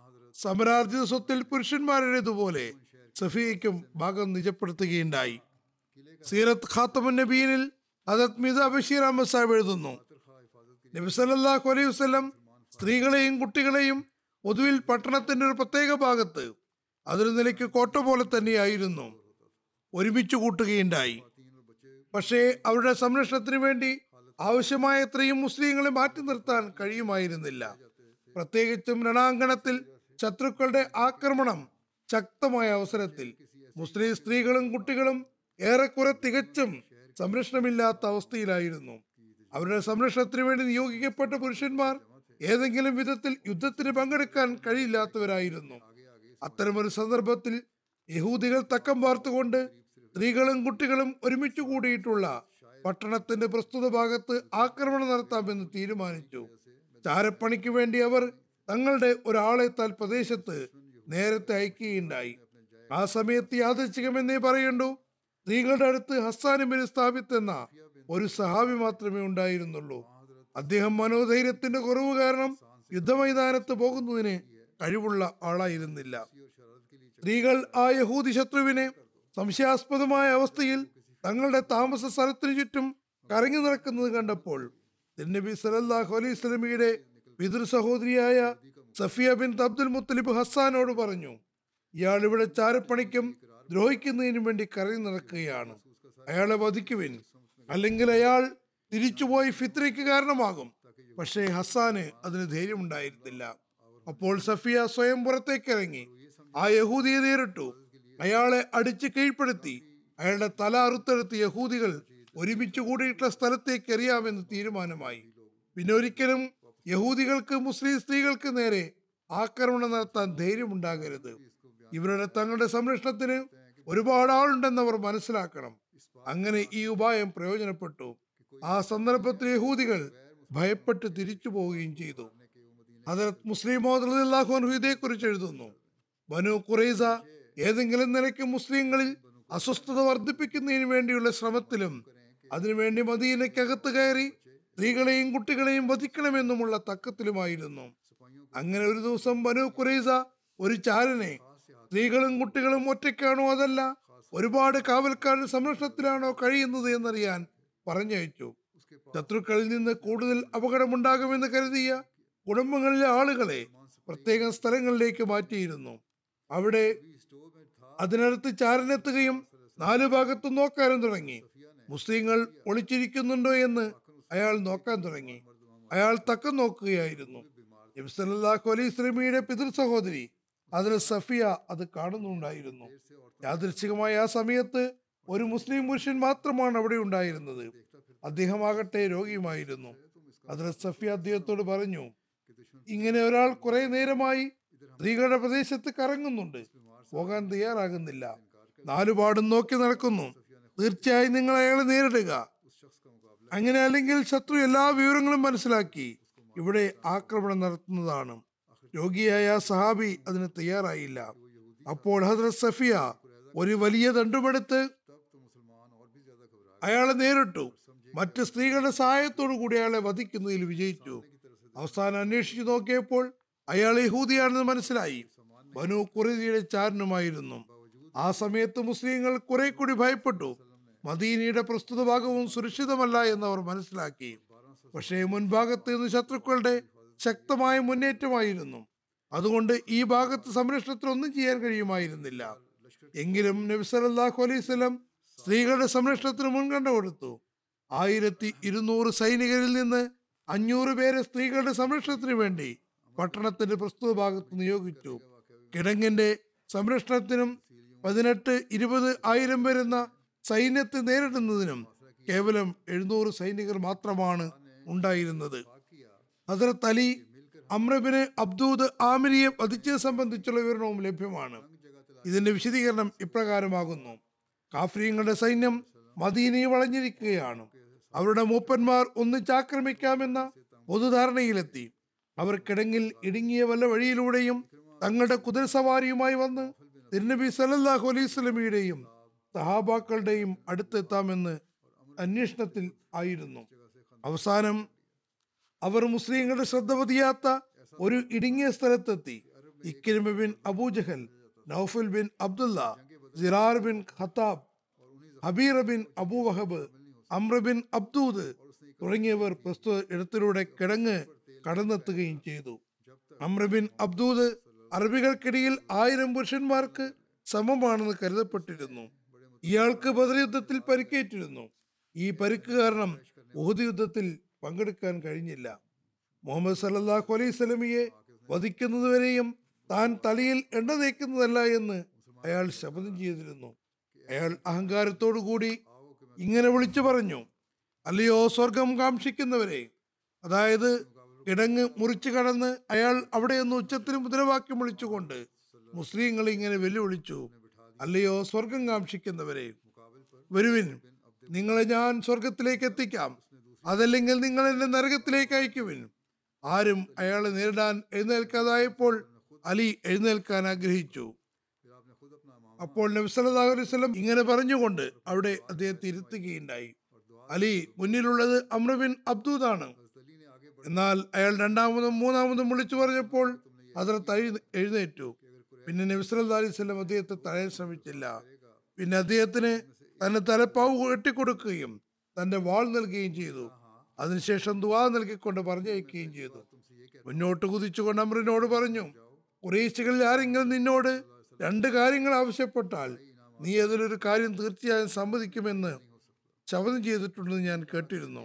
സമരാർജിത സ്വത്തിൽ പുരുഷന്മാരുടേതുപോലെ സഫിയയ്ക്കും ഭാഗം നിജപ്പെടുത്തുകയുണ്ടായി. സീറത്ത് ഖാത്തമുൻ നബീനിൽ ഹദരത്ത് മിർസ ബഷീർ അഹമ്മദ് സാഹിബ് എഴുതുന്നു, നബി സല്ലല്ലാഹു അലൈഹി വസല്ലം സ്ത്രീകളെയും കുട്ടികളെയും പൊതുവിൽ പട്ടണത്തിന്റെ ഒരു പ്രത്യേക ഭാഗത്ത് അതൊരു നിലയ്ക്ക് കോട്ട പോലെ തന്നെയായിരുന്നു ഒരുമിച്ച് കൂട്ടുകയുണ്ടായി. പക്ഷേ അവരുടെ സംരക്ഷണത്തിന് വേണ്ടി ആവശ്യമായ എത്രയും മുസ്ലിങ്ങളെ മാറ്റി നിർത്താൻ കഴിയുമായിരുന്നില്ല. പ്രത്യേകിച്ചും രണാങ്കണത്തിൽ ശത്രുക്കളുടെ ആക്രമണം ശക്തമായ അവസരത്തിൽ മുസ്ലിം സ്ത്രീകളും കുട്ടികളും ഏറെക്കുറെ തികച്ചും സംരക്ഷണമില്ലാത്ത അവസ്ഥയിലായിരുന്നു. അവരുടെ സംരക്ഷണത്തിന് വേണ്ടി നിയോഗിക്കപ്പെട്ട പുരുഷന്മാർ ഏതെങ്കിലും വിധത്തിൽ യുദ്ധത്തിന് പങ്കെടുക്കാൻ കഴിയില്ലാത്തവരായിരുന്നു. അത്തരമൊരു സന്ദർഭത്തിൽ യഹൂദികൾ തക്കം പാർത്തുകൊണ്ട് സ്ത്രീകളും കുട്ടികളും ഒരുമിച്ച് കൂടിയിട്ടുള്ള പട്ടണത്തിന്റെ പ്രസ്തുത ഭാഗത്ത് ആക്രമണം നടത്താമെന്ന് തീരുമാനിച്ചു. ചാരപ്പണിക്ക് വേണ്ടി അവർ തങ്ങളുടെ ഒരാളെ താൽ പ്രദേശത്ത് നേരത്തെ അയക്കുകയുണ്ടായി. ആ സമയത്ത് യാദൃച്ഛികമെന്നേ പറയണ്ടു, സ്ത്രീകളുടെ അടുത്ത് ഹസ്സാൻ ബിൻ സ്ഥാപിത്ത് എന്ന ഒരു സഹാബി മാത്രമേ ഉണ്ടായിരുന്നുള്ളൂ. അദ്ദേഹം മനോധൈര്യത്തിന്റെ കുറവ് കാരണം യുദ്ധമൈതാനത്ത് പോകുന്നതിന് കഴിവുള്ള ആളായിരുന്നില്ല. സ്ത്രീകൾ ആ യഹൂദി ശത്രുവിനെ സംശയാസ്പദമായ അവസ്ഥയിൽ തങ്ങളുടെ താമസ സ്ഥലത്തിനു ചുറ്റും കറങ്ങി നടക്കുന്നത് കണ്ടപ്പോൾ നബി സല്ലല്ലാഹു അലൈഹി വസല്ലമയുടെ പിതൃ സഹോദരിയായ സഫിയ ബിൻ അബ്ദുൽ മുത്തലിബ് ഹസ്സാനോട് പറഞ്ഞു, ഇയാൾ ഇവിടെ ചാരപ്പണിക്കും ദ്രോഹിക്കുന്നതിനും വേണ്ടി കറങ്ങി നടക്കുകയാണ്. അയാളെ വധിക്കുവിൻ, അല്ലെങ്കിൽ അയാൾ തിരിച്ചുപോയി ഫിത്രയ്ക്ക് കാരണമാകും. പക്ഷേ ഹസ്സാന് അതിന് ധൈര്യമുണ്ടായിരുന്നില്ല. അപ്പോൾ സഫിയ സ്വയം പുറത്തേക്ക് ഇറങ്ങി ആ യഹൂദിയെ നേരിട്ടു. അയാളെ അടിച്ച് കീഴ്പ്പെടുത്തി അയാളുടെ തല അറുത്തെടുത്ത് യഹൂദികൾ ഒരുമിച്ച് കൂടിയിട്ടുള്ള സ്ഥലത്തേക്ക് എറിയാമെന്ന് തീരുമാനമായി. പിന്നെ ഒരിക്കലും യഹൂദികൾക്ക് മുസ്ലിം സ്ത്രീകൾക്ക് നേരെ ആക്രമണം നടത്താൻ ധൈര്യമുണ്ടാകരുത്. ഇവരുടെ തങ്ങളുടെ സംരക്ഷണത്തിന് ഒരുപാട് ആളുണ്ടെന്നവർ മനസ്സിലാക്കണം. അങ്ങനെ ഈ ഉപായം പ്രയോജനപ്പെട്ടു. ആ സന്ദർഭത്തിൽ യഹൂദികൾ ഭയപ്പെട്ട് തിരിച്ചു പോവുകയും ചെയ്തു. ഹദരത്ത് മുസ്ലിം മൗഊദ് റളിയല്ലാഹു അൻഹു ഇതേക്കുറിച്ച് എഴുതുന്നു, ബനു ഖുറൈസ ഏതെങ്കിലും നിലയ്ക്ക് മുസ്ലിങ്ങളിൽ അസ്വസ്ഥത വർദ്ധിപ്പിക്കുന്നതിന് വേണ്ടിയുള്ള ശ്രമത്തിലും അതിനുവേണ്ടി മദീനയ്ക്കകത്ത് കയറി സ്ത്രീകളെയും കുട്ടികളെയും വധിക്കണമെന്നുമുള്ള തക്കത്തിലുമായിരുന്നു. അങ്ങനെ ഒരു ദിവസം ബനു ഖുറൈസ ഒരു ചാരനെ സ്ത്രീകളും കുട്ടികളും ഒറ്റയ്ക്കാണോ അതല്ല ഒരുപാട് കാവൽക്കാരുടെ സംരക്ഷണത്തിലാണോ കഴിയുന്നത് എന്നറിയാൻ പറഞ്ഞയച്ചു. ശത്രുക്കളിൽ നിന്ന് കൂടുതൽ അപകടമുണ്ടാകുമെന്ന് കരുതിയ കുടുംബങ്ങളിലെ ആളുകളെ പ്രത്യേക സ്ഥലങ്ങളിലേക്ക് മാറ്റിയിരുന്നു. അവിടെ അതിനടുത്ത് ചാരനെത്തുകയും നാലു ഭാഗത്തും നോക്കാനും തുടങ്ങി. മുസ്ലിങ്ങൾ ഒളിച്ചിരിക്കുന്നുണ്ടോ എന്ന് അയാൾ നോക്കാൻ തുടങ്ങി. അയാൾ തക്കം നോക്കുകയായിരുന്നു. നബി സല്ലല്ലാഹു അലൈഹി വസല്ലമയുടെ പിതൃ സഹോദരി ഹദ്റത്ത് സഫിയ അത് കാണുന്നുണ്ടായിരുന്നു. യാദൃച്ഛികമായ ആ സമയത്ത് ഒരു മുസ്ലിം പുരുഷൻ മാത്രമാണ് അവിടെ ഉണ്ടായിരുന്നത്. അദ്ദേഹമാകട്ടെ രോഗിയുമായിരുന്നു. ഹദ്റത്ത് സഫിയ അദ്ദേഹത്തോട് പറഞ്ഞു, ഇങ്ങനെ ഒരാൾ കുറെ നേരമായി സ്ത്രീകളുടെ പ്രദേശത്ത് കറങ്ങുന്നുണ്ട്, പോകാൻ തയ്യാറാകുന്നില്ല, നാലുപാടും നോക്കി നടക്കുന്നു. തീർച്ചയായും നിങ്ങൾ അയാളെ നേരിടുക. അങ്ങനെ അല്ലെങ്കിൽ ശത്രു എല്ലാ വിവരങ്ങളും മനസ്സിലാക്കി ഇവിടെ ആക്രമണം നടത്തുന്നതാണ്. രോഗിയായ സഹാബി അതിന് തയ്യാറായില്ല. അപ്പോൾ ഹദ്റത്ത് സഫിയ ഒരു വലിയ ദണ്ഡുമെടുത്ത് അയാളെ നേരിട്ടു. മറ്റ് സ്ത്രീകളുടെ സഹായത്തോടു കൂടി അയാളെ വധിക്കുന്നതിൽ വിജയിച്ചു. അവസാനം അന്വേഷിച്ചു നോക്കിയപ്പോൾ അയാൾ യഹൂദിയാണെന്ന് മനസ്സിലായി. ബനു ഖുറൈദയുടെ ചാരനുമായിരുന്നു. ആ സമയത്ത് മുസ്ലിങ്ങൾ കുറെ കൂടി ഭയപ്പെട്ടു. മദീനയുടെ പ്രസ്തുത ഭാഗവും സുരക്ഷിതമല്ല എന്ന് അവർ മനസ്സിലാക്കി. പക്ഷേ മുൻഭാഗത്ത് നിന്ന് ശത്രുക്കളുടെ ശക്തമായ മുന്നേറ്റമായിരുന്നു. അതുകൊണ്ട് ഈ ഭാഗത്ത് സംരക്ഷണത്തിന് ഒന്നും ചെയ്യാൻ കഴിയുമായിരുന്നില്ല. എങ്കിലും നബി സല്ലല്ലാഹു അലൈഹി വസല്ലം സ്ത്രീകളുടെ സംരക്ഷണത്തിന് മുൻഗണന കൊടുത്തു. ആയിരത്തി ഇരുന്നൂറ് സൈനികരിൽ നിന്ന് അഞ്ഞൂറ് പേരെ സ്ത്രീകളുടെ സംരക്ഷണത്തിന് വേണ്ടി പട്ടണത്തിന്റെ പ്രസ്തുത ഭാഗത്ത് നിയോഗിച്ചു. കിടങ്ങിന്റെ സംരക്ഷണത്തിനും പതിനെട്ട് ഇരുപത് ആയിരം വരുന്ന സൈന്യത്തെ നേരിടുന്നതിനും കേവലം എഴുന്നൂറ് സൈനികർ മാത്രമാണ് ഉണ്ടായിരുന്നത്. ഹദ്റത്ത് അലി അമ്രബിന് അബ്ദൂദ് ആമിരിയെ വധിച്ചത് സംബന്ധിച്ചുള്ള വിവരണവും ലഭ്യമാണ്. ഇതിന്റെ വിശദീകരണം ഇപ്രകാരമാകുന്നു: കാഫ്രീങ്ങളുടെ സൈന്യം മദീനയെ വളഞ്ഞിരിക്കുകയാണ്. അവരുടെ മൂപ്പന്മാർ ഒന്നിച്ചാക്രമിക്കാമെന്ന പൊതുധാരണയിലെത്തി. അവർ കിടങ്ങിൽ ഇടുങ്ങിയ വല്ല വഴിയിലൂടെയും തങ്ങളുടെ കുതിരസവാരിയുമായി വന്ന് തിരുനബി സല്ലല്ലാഹു അലൈഹി വസല്ലമയുടെയും സഹാബാക്കളുടെയും അടുത്തെത്താമെന്ന് അന്വേഷണത്തിൽ ആയിരുന്നു. അവസാനം അവർ മുസ്ലിങ്ങളുടെ ശ്രദ്ധ പതിയാത്ത ഒരു ഇടുങ്ങിയ സ്ഥലത്തെത്തി. Ikrima bin Abu Jahl, Nawfal bin Abdullah, Dirar bin Khattab, Habir bin Abu Wahb, Amr bin അബ്ദൂദ് തുടങ്ങിയവർ പ്രസ്തുത ഇടത്തിലൂടെ കിടങ്ങ് കടന്നെത്തുകയും ചെയ്തു. അമ്ര ബിൻ അബ്ദൂദ് അറബികൾക്കിടയിൽ ആയിരം പുരുഷന്മാർക്ക് സമമാണെന്ന് കരുതപ്പെട്ടിരുന്നു. ഇയാൾക്ക് ബദർ യുദ്ധത്തിൽ പരിക്കേറ്റിരുന്നു. ഈ പരിക്ക് കാരണം ഉഹദ് യുദ്ധത്തിൽ പങ്കെടുക്കാൻ കഴിഞ്ഞില്ല. മുഹമ്മദ് സല്ലല്ലാഹു അലൈഹി വസല്ലമയെ വധിക്കുന്നതുവരെയും താൻ തലയിൽ എണ്ണ തേക്കുന്നതല്ല എന്ന് അയാൾ ശപഥം ചെയ്തിരുന്നു. അയാൾ അഹങ്കാരത്തോടു കൂടി ഇങ്ങനെ വിളിച്ചു പറഞ്ഞു: അല്ലയോ സ്വർഗം കാക്ഷിക്കുന്നവരെ! അതായത് കിടങ്ങ് മുറിച്ചു കടന്ന് അയാൾ അവിടെ നിന്ന് ഉച്ചത്തിൽ മുദ്രാവാക്യം വിളിച്ചുകൊണ്ട് മുസ്ലിങ്ങൾ ഇങ്ങനെ വെല്ലുവിളിച്ചു: അല്ലയോ സ്വർഗം കാക്ഷിക്കുന്നവരെ, വരുവിൻ, നിങ്ങളെ ഞാൻ സ്വർഗത്തിലേക്ക് എത്തിക്കാം, അതല്ലെങ്കിൽ നിങ്ങൾ എന്നെ നരകത്തിലേക്ക് അയക്കുവിൻ. ആരും അയാളെ നേരിടാൻ എഴുന്നേൽക്കാതായപ്പോൾ അലി എഴുന്നേൽക്കാൻ ആഗ്രഹിച്ചു. അപ്പോൾ നബി സല്ലല്ലാഹു അലൈഹി വസല്ലം ഇങ്ങനെ പറഞ്ഞുകൊണ്ട് അവിടെ അദ്ദേഹത്തെ ഇരുത്തുകയുണ്ടായി. അലി മുന്നിലുള്ളത് അമ്ര ബിൻ അബ്ദൂദാണ്. എന്നാൽ അയാൾ രണ്ടാമതും മൂന്നാമതും വിളിച്ചു പറഞ്ഞപ്പോൾ ഹദ്റത്ത് അലി എഴുന്നേറ്റു. പിന്നെ നബി സല്ലല്ലാഹു അലൈഹി വസല്ലം അദ്ദേഹത്തെ തടയാൻ ശ്രമിച്ചില്ല. പിന്നെ അദ്ദേഹത്തിന് തന്റെ തലപ്പാവ് കെട്ടിക്കൊടുക്കുകയും തന്റെ വാൾ നൽകുകയും ചെയ്തു. അതിനുശേഷം ദുആ നൽകിക്കൊണ്ട് പറഞ്ഞയക്കുകയും ചെയ്തു. മുന്നോട്ട് കുതിച്ചുകൊണ്ട് അമ്രിനോട് പറഞ്ഞു: ഖുറൈശികളിൽ ആരെങ്കിലും നിന്നോട് രണ്ട് കാര്യങ്ങൾ ആവശ്യപ്പെട്ടാൽ നീ അതിലൊരു കാര്യം തീർച്ചയായും സമ്മതിക്കുമെന്ന് ശപഥം ചെയ്തിട്ടുണ്ടെന്ന് ഞാൻ കേട്ടിരുന്നു.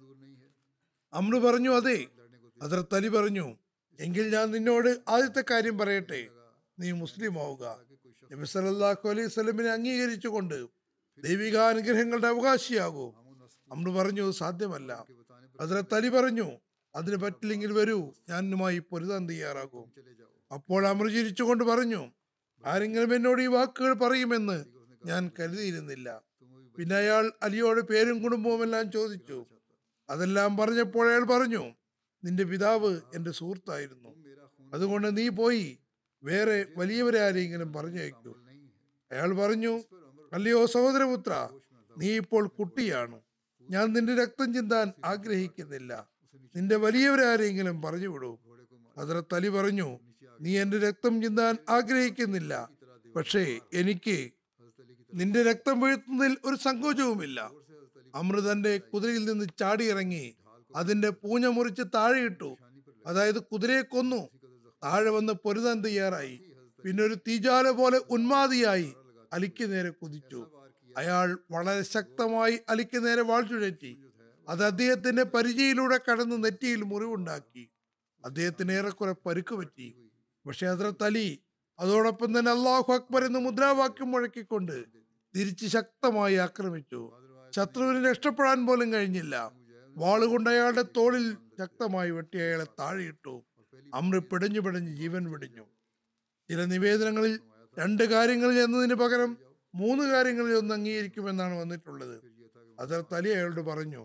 അമ്രു പറഞ്ഞു: അതെ. ഹദ്റത്ത് അലി പറഞ്ഞു: എങ്കിൽ ഞാൻ നിന്നോട് ആദ്യത്തെ കാര്യം പറയട്ടെ, നീ മുസ്ലിം ആവുക. നബി സല്ലല്ലാഹു അലൈഹി വസല്ലമിനെ അംഗീകരിച്ചുകൊണ്ട് ദൈവികാനുഗ്രഹങ്ങളുടെ അവകാശിയാകൂ. അമ്രു പറഞ്ഞു: സാധ്യമല്ല. ഹദ്റത്ത് അലി പറഞ്ഞു: അതിന് പറ്റില്ലെങ്കിൽ വരൂ, ഞാനുമായി പൊരുതാൻ തയ്യാറാകും. അപ്പോൾ അമ്രു ചിരിച്ചുകൊണ്ട് പറഞ്ഞു: ആരെങ്കിലും എന്നോട് ഈ വാക്കുകൾ പറയുമെന്ന് ഞാൻ കരുതിയിരുന്നില്ല. പിന്നെ അയാൾ അലിയോട് പേരും കുടുംബവും എല്ലാം ചോദിച്ചു. അതെല്ലാം പറഞ്ഞപ്പോൾ അയാൾ പറഞ്ഞു: നിന്റെ പിതാവ് എന്റെ സുഹൃത്തായിരുന്നു, അതുകൊണ്ട് നീ പോയി വേറെ വലിയവരെ ആരെങ്കിലും പറഞ്ഞയക്കൂ. അയാൾ പറഞ്ഞു: അല്ലയോ സഹോദരപുത്ര, നീ ഇപ്പോൾ കുട്ടിയാണ്, ഞാൻ നിന്റെ രക്തം ചിന്താൻ ആഗ്രഹിക്കുന്നില്ല, നിന്റെ വലിയവരെ ആരെങ്കിലും പറഞ്ഞു വിടൂ. ഹദ്റത്ത് അലി പറഞ്ഞു: നീ എന്റെ രക്തം ചിന്താൻ ആഗ്രഹിക്കുന്നില്ല, പക്ഷേ എനിക്ക് നിന്റെ രക്തം വീഴ്ത്തുന്നതിൽ ഒരു സങ്കോചവുമില്ല. അമ്ര തന്റെ കുതിരയിൽ നിന്ന് ചാടിയിറങ്ങി അതിന്റെ പൂഞ്ഞ മുറിച്ച് താഴെയിട്ടു. അതായത് കുതിരയെ കൊന്നു. താഴെ വന്ന് പൊരുതാൻ തയ്യാറായി. പിന്നെ ഒരു തീജാല പോലെ ഉന്മാദിയായി അലിക്ക് നേരെ കുതിച്ചു. അയാൾ വളരെ ശക്തമായി അലിക്ക് നേരെ വാൾ ചുഴറ്റി. അത് അദ്ദേഹത്തിന്റെ പരിചയിലൂടെ കടന്ന് നെറ്റിയിൽ മുറിവുണ്ടാക്കി. അദ്ദേഹത്തിന് ഏറെക്കുറെ പരുക്ക് പറ്റി. പക്ഷെ ഹദ്രത്ത് അലി അതോടൊപ്പം തന്നെ അല്ലാഹു അക്ബർ എന്ന് മുദ്രാവാക്യം മുഴക്കിക്കൊണ്ട് തിരിച്ച് ശക്തമായി ആക്രമിച്ചു. ശത്രുവിന് രക്ഷപ്പെടാൻ പോലും കഴിഞ്ഞില്ല. വാളുകൊണ്ട് അയാളുടെ തോളിൽ ശക്തമായി വെട്ടി അയാളെ താഴെയിട്ടു. അമ്ര പിടഞ്ഞു പിടഞ്ഞ് ജീവൻ വെടിഞ്ഞു. ചില നിവേദനങ്ങളിൽ രണ്ട് കാര്യങ്ങളിൽ എന്നതിന് പകരം മൂന്ന് കാര്യങ്ങളിൽ ഒന്ന് അംഗീകരിക്കുമെന്നാണ് വന്നിട്ടുള്ളത്. ഹദ്രത്ത് അലി അയാളോട് പറഞ്ഞു,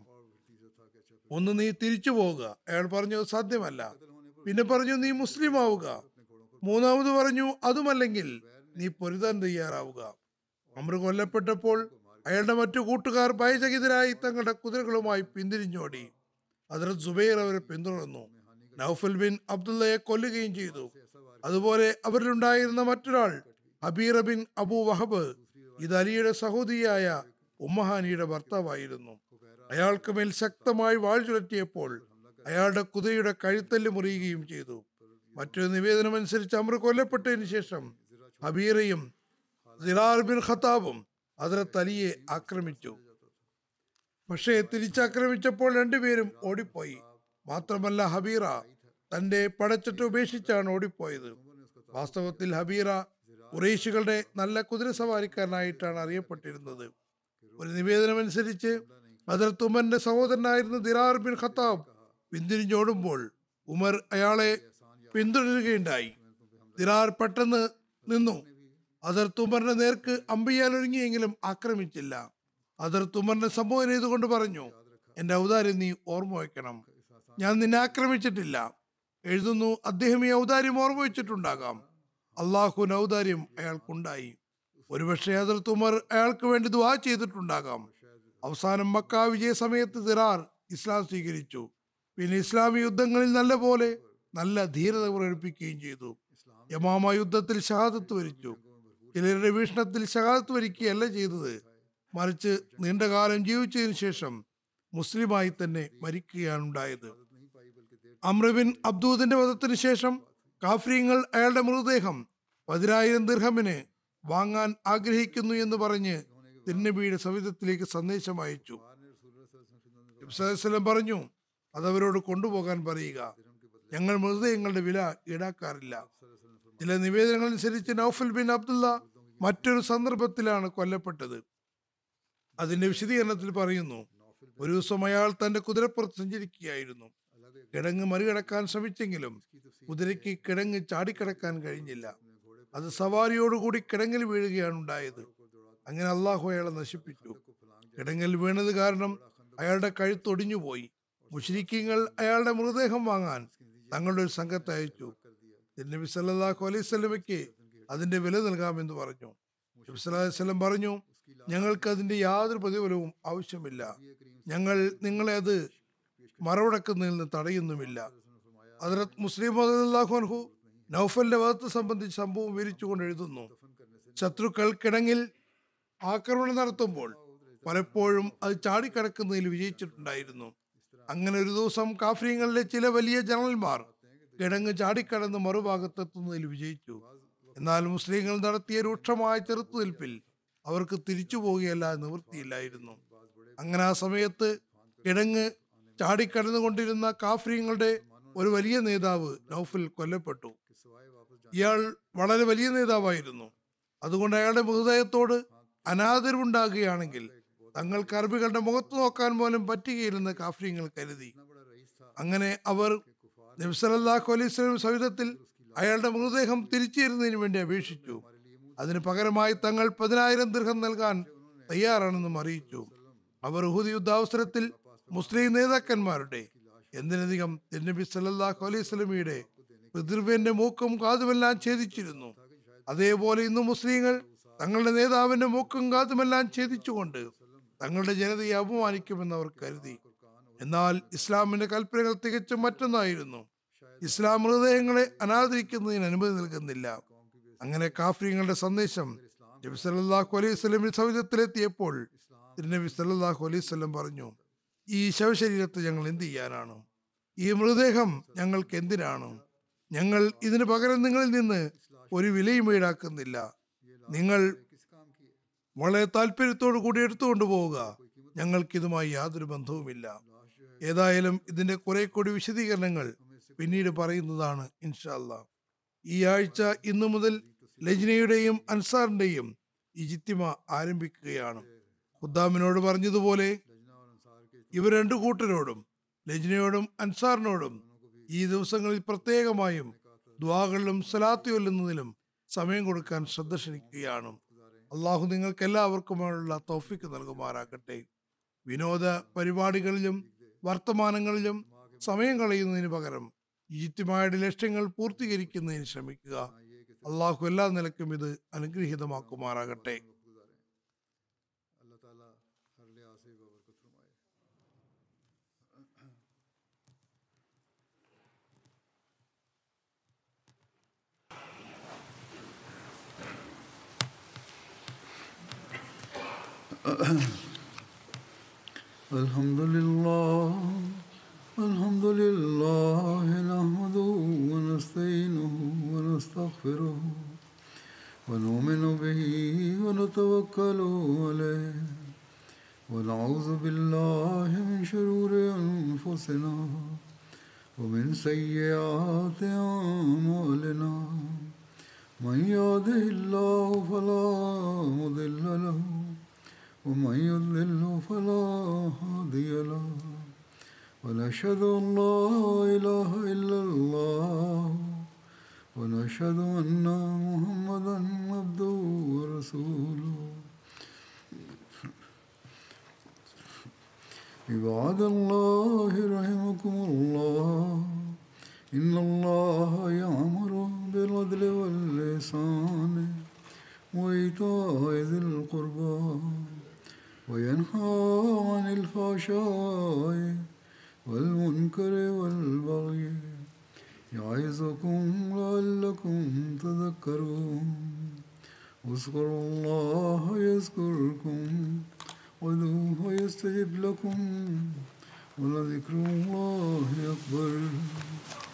ഒന്ന് നീ തിരിച്ചു പോവുക. അയാൾ പറഞ്ഞു സാധ്യമല്ല. പിന്നെ പറഞ്ഞു നീ മുസ്ലിം ആവുക. മൂന്നാമത് പറഞ്ഞു അതുമല്ലെങ്കിൽ നീ പൊരുതാൻ തയ്യാറാവുക. അമ്ര കൊല്ലപ്പെട്ടപ്പോൾ അയാളുടെ മറ്റു കൂട്ടുകാർ ഭയചകിതരായി തങ്ങളുടെ കുതിരകളുമായി പിന്തിരിഞ്ഞോടി. ഹദ്രത്ത് സുബൈർ അവരെ പിന്തുടർന്നു. നൗഫൽ ബിൻ അബ്ദുള്ളയെ കൊല്ലുകയും ചെയ്തു. അതുപോലെ അവരിലുണ്ടായിരുന്ന മറ്റൊരാൾ ഹബീർ ബിൻ അബു വഹബ്, ഇത് അലിയുടെ സഹോദരിയായ ഉമ്മഹാനിയുടെ ഭർത്താവായിരുന്നു. അയാൾക്ക് മേൽ ശക്തമായി വാൾ ചുഴറ്റിയപ്പോൾ അയാളുടെ കുതിരയുടെ കഴുത്തല്ല് മുറിയുകയും ചെയ്തു. മറ്റൊരു നിവേദനം അനുസരിച്ച് അമ്ര കൊല്ലപ്പെട്ടതിന് ശേഷം ഹബീറയും സിറാർ ബിൻ ഖത്താബും ഹദ്രത്ത് അലിയെ ആക്രമിച്ചു. പക്ഷേ തിരിച്ചാക്രമിച്ചപ്പോൾ രണ്ടുപേരും ഓടിപ്പോയി. മാത്രമല്ല ഹബീറ തന്റെ പടച്ചട്ട് ഉപേക്ഷിച്ചാണ് ഓടിപ്പോയത്. വാസ്തവത്തിൽ ഹബീറ ഖുറൈശികളുടെ നല്ല കുതിരസവാരിക്കാരനായിട്ടാണ് അറിയപ്പെട്ടിരുന്നത്. ഒരു നിവേദനം അനുസരിച്ച് ഹദ്രത്ത് ഉമറിന്റെ സഹോദരനായിരുന്ന ദിറാർ ബിൻ ഖത്താബ് പിന്തിരിഞ്ഞോടുമ്പോൾ ഉമർ അയാളെ പിന്തുടരുകയുണ്ടായി. ദിറാർ പെട്ടെന്ന് നിന്നു. ഹദ്രത്ത് ഉമറിന്റെ നേർക്ക് അമ്പെയ്യാൻ ഒരുങ്ങിയെങ്കിലും ആക്രമിച്ചില്ല. ഹദ്രത്ത് ഉമറിനെ സംബോധന ചെയ്തുകൊണ്ട് പറഞ്ഞു, എന്റെ ഔദാര്യം നീ ഓർമ്മ വയ്ക്കണം. ഞാൻ നിന്നെ ആക്രമിച്ചിട്ടില്ല. എഴുതുന്നു, അദ്ദേഹം ഈ ഔദാര്യം ഓർമ്മ വെച്ചിട്ടുണ്ടാകാം. അള്ളാഹുവിന്റെ ഔദാര്യം അയാൾക്കുണ്ടായി. ഒരുപക്ഷെ ഹദ്രത്ത് ഉമർ അയാൾക്ക് വേണ്ടി ദുആ ചെയ്തിട്ടുണ്ടാകാം. അവസാനം മക്ക വിജയ സമയത്ത് ദിറാർ ഇസ്ലാം സ്വീകരിച്ചു. പിന്നെ ഇസ്ലാമി യുദ്ധങ്ങളിൽ നല്ല പോലെ നല്ല ധീരത പ്രകടിപ്പിക്കുകയും ചെയ്തു. യമാമ യുദ്ധത്തിൽ ഷഹാദത്ത് വരിച്ചു. ചിലരുടെ വീക്ഷണത്തിൽ ഷഹാദത്ത് വരിക്കുകയല്ല ചെയ്തത്, മറിച്ച് നീണ്ടകാലം ജീവിച്ചതിനു ശേഷം മുസ്ലിമായി തന്നെ മരിക്കുകയാണ് ഉണ്ടായത്. അമ്ര ബിൻ അബ്ദൂദിന്റെ വധത്തിന് ശേഷം കാഫ്രീങ്ങൾ അയാളുടെ മൃതദേഹം പതിനായിരം ദിർഹമിന് വാങ്ങാൻ ആഗ്രഹിക്കുന്നു എന്ന് പറഞ്ഞ് തിരുനബിയുടെ സവിധത്തിലേക്ക് സന്ദേശം അയച്ചു. നബി സല്ലല്ലാഹു അലൈഹി വസല്ലം പറഞ്ഞു, അതവരോട് കൊണ്ടുപോകാൻ പറയുക. ഞങ്ങൾ മൃതദേഹങ്ങളുടെ വില ഈടാക്കാറില്ല. ചില നിവേദനങ്ങൾ അനുസരിച്ച് നൗഫൽ ബിൻ അബ്ദുള്ള മറ്റൊരു സന്ദർഭത്തിലാണ് കൊല്ലപ്പെട്ടത്. അതിന്റെ വിശദീകരണത്തിൽ പറയുന്നു, ഒരു ദിവസം അയാൾ തന്റെ കുതിരപ്പുറത്ത് സഞ്ചരിക്കുകയായിരുന്നു. കിടങ്ങ് മറികടക്കാൻ ശ്രമിച്ചെങ്കിലും കുതിരയ്ക്ക് കിടങ്ങ് ചാടിക്കടക്കാൻ കഴിഞ്ഞില്ല. അത് സവാരിയോടുകൂടി കിടങ്ങിൽ വീഴുകയാണ് ഉണ്ടായത്. അങ്ങനെ അള്ളാഹു അയാളെ നശിപ്പിച്ചു. കിടങ്ങിൽ വീണത് കാരണം അയാളുടെ കഴുത്തൊടിഞ്ഞുപോയി. മുശ്രിക്കീങ്ങൾ അയാളുടെ മൃതദേഹം വാങ്ങാൻ തങ്ങളുടെ ഒരു സംഘത്തെ അയച്ചു. നബി സല്ലല്ലാഹു അലൈഹി വസല്ലമയ്ക്ക് അതിന്റെ വില നൽകാമെന്ന് പറഞ്ഞു. നബി സല്ലല്ലാഹു അലൈഹി വസല്ലം പറഞ്ഞു, ഞങ്ങൾക്ക് അതിന്റെ യാതൊരു പ്രതിഫലവും ആവശ്യമില്ല. ഞങ്ങൾ നിങ്ങളെ അത് മറവടക്കുന്നതിൽ നിന്ന് തടയുന്നുമില്ല. ഹദ്രത്ത് മുസ്ലിം റളിയല്ലാഹു അൻഹു നൗഫലിന്റെ വധത്തെ സംബന്ധിച്ച് സംഭവം വിവരിച്ചുകൊണ്ട് എഴുതുന്നു, ശത്രുക്കൾ കിടങ്ങിൽ ആക്രമണം നടത്തുമ്പോൾ പലപ്പോഴും അത് ചാടിക്കടക്കുന്നതിൽ വിജയിച്ചിട്ടുണ്ടായിരുന്നു. അങ്ങനെ ഒരു ദിവസം കാഫ്രീങ്ങളിലെ ചില വലിയ ജനറൽമാർ കിടങ്ങ് ചാടിക്കടന്ന് മറുഭാഗത്തെത്തുന്നതിൽ വിജയിച്ചു. എന്നാൽ മുസ്ലിങ്ങൾ നടത്തിയ രൂക്ഷമായ ചെറുത്തുനിൽപ്പിൽ അവർക്ക് തിരിച്ചു പോവുകയല്ല നിവൃത്തിയില്ലായിരുന്നു. അങ്ങനെ ആ സമയത്ത് കിടങ്ങ് ചാടിക്കടന്നുകൊണ്ടിരുന്ന കാഫ്രീങ്ങളുടെ ഒരു വലിയ നേതാവ് നൗഫൽ കൊല്ലപ്പെട്ടു. ഇയാൾ വളരെ വലിയ നേതാവായിരുന്നു. അതുകൊണ്ട് അയാളുടെ മൃതദേഹത്തോട് അനാദരവുണ്ടാകുകയാണെങ്കിൽ തങ്ങൾക്ക് അറബികളുടെ മുഖത്ത് നോക്കാൻ പോലും പറ്റുകയില്ലെന്ന് കാഫ്രീങ്ങൾ കരുതി. അങ്ങനെ അവർ നബി സല്ലല്ലാഹു അലൈഹി വസല്ലം സവിധത്തിൽ അയാളുടെ മൃതദേഹം തിരിച്ചു തരുന്നതിന് വേണ്ടി അപേക്ഷിച്ചു. അതിന് പകരമായി തങ്ങൾ പതിനായിരം ദിർഹം നൽകാൻ തയ്യാറാണെന്നും അറിയിച്ചു. അവർ ഉഹുദ് യുദ്ധാവസരത്തിൽ മുസ്ലിം നേതാക്കന്മാരുടെ എന്തിനധികം നബി സല്ലല്ലാഹു അലൈഹി വസല്ലമയുടെ പിതൃവ്യന്റെ മൂക്കും കാതുമെല്ലാം ഛേദിച്ചിരുന്നു. അതേപോലെ ഇന്ന് മുസ്ലിങ്ങൾ തങ്ങളുടെ നേതാവിന്റെ മൂക്കും കാതുമെല്ലാം ഛേദിച്ചുകൊണ്ട് തങ്ങളുടെ ജനതയെ അപമാനിക്കുമെന്ന് അവർ കരുതി. എന്നാൽ ഇസ്ലാമിന്റെ കൽപ്പനകൾ തികച്ചും മറ്റൊന്നായിരുന്നു. ഇസ്ലാം മൃതദേഹങ്ങളെ അനാദരിക്കുന്നതിന് അനുമതി നൽകുന്നില്ല. അങ്ങനെ കാഫ്രീങ്ങളുടെ സന്ദേശം നബി സല്ലല്ലാഹു അലൈഹി വസല്ലമിന്റെ സവിധത്തിലെത്തിയപ്പോൾ നബി സല്ലല്ലാഹു അലൈഹി വസല്ലം പറഞ്ഞു, ഈ ശവശരീരത്തെ ഞങ്ങൾ എന്ത് ചെയ്യാനാണ്? ഈ മൃതദേഹം ഞങ്ങൾക്ക് എന്തിനാണ്? ഞങ്ങൾ ഇതിന് പകരം നിങ്ങളിൽ നിന്ന് ഒരു വിലയും ഈടാക്കുന്നില്ല. നിങ്ങൾ വളരെ താല്പര്യത്തോടു കൂടി എടുത്തുകൊണ്ട് പോവുക. ഞങ്ങൾക്കിതുമായി യാതൊരു ബന്ധവുമില്ല. ഏതായാലും ഇതിന്റെ കുറെ കൂടി വിശദീകരണങ്ങൾ പിന്നീട് പറയുന്നതാണ് ഇൻഷാ അല്ലാ. ഈ ആഴ്ച ഇന്നു മുതൽ ലജ്നയുടെയും അൻസാറിന്റെയും ഇജിത്തിമ ആരംഭിക്കുകയാണ്. ഖുദ്ദാമിനോട് പറഞ്ഞതുപോലെ ഇവർ രണ്ടു കൂട്ടരോടും ലജ്നയോടും അൻസാറിനോടും ഈ ദിവസങ്ങളിൽ പ്രത്യേകമായും ദുആകളിലും സ്വലാത്ത് ചൊല്ലുന്നതിലും സമയം കൊടുക്കാൻ ശ്രദ്ധ ക്ഷണിക്കുകയാണ്. അള്ളാഹു നിങ്ങൾക്ക് എല്ലാവർക്കുമുള്ള തൗഫീക്ക് നൽകുമാറാകട്ടെ. വിനോദ പരിപാടികളിലും വർത്തമാനങ്ങളിലും സമയം കളയുന്നതിന് പകരം ഇജ്തിമായുടെ ലക്ഷ്യങ്ങൾ പൂർത്തീകരിക്കുന്നതിന് ശ്രമിക്കുക. അള്ളാഹു എല്ലാ നിലക്കും ഇത് അനുഗ്രഹീതമാക്കുമാറാകട്ടെ. Alhamdulillah, alhamdulillah, nahmaduhu wa nasta'inuhu wa nastaghfiruhu wa nu'minu bihi wa natawakkalu alayhi wa na'udhu billahi min shururi anfusina wa min sayyiati a'malina. Man yahdihillahu fala mudilla lahu ومن يضلل فلا هادي له ونشهد أن لا إله إلا الله ونشهد أن محمدا عبده ورسوله. عباد الله رحمكم الله إن الله يأمر بالعدل والإحسان وإيتاء ذي القربى وينهى عن الفحشاء والمنكر والبغي يعظكم لعلكم تذكرون. اذكروا الله يذكركم وادعوه يستجب لكم ولذكر الله أكبر.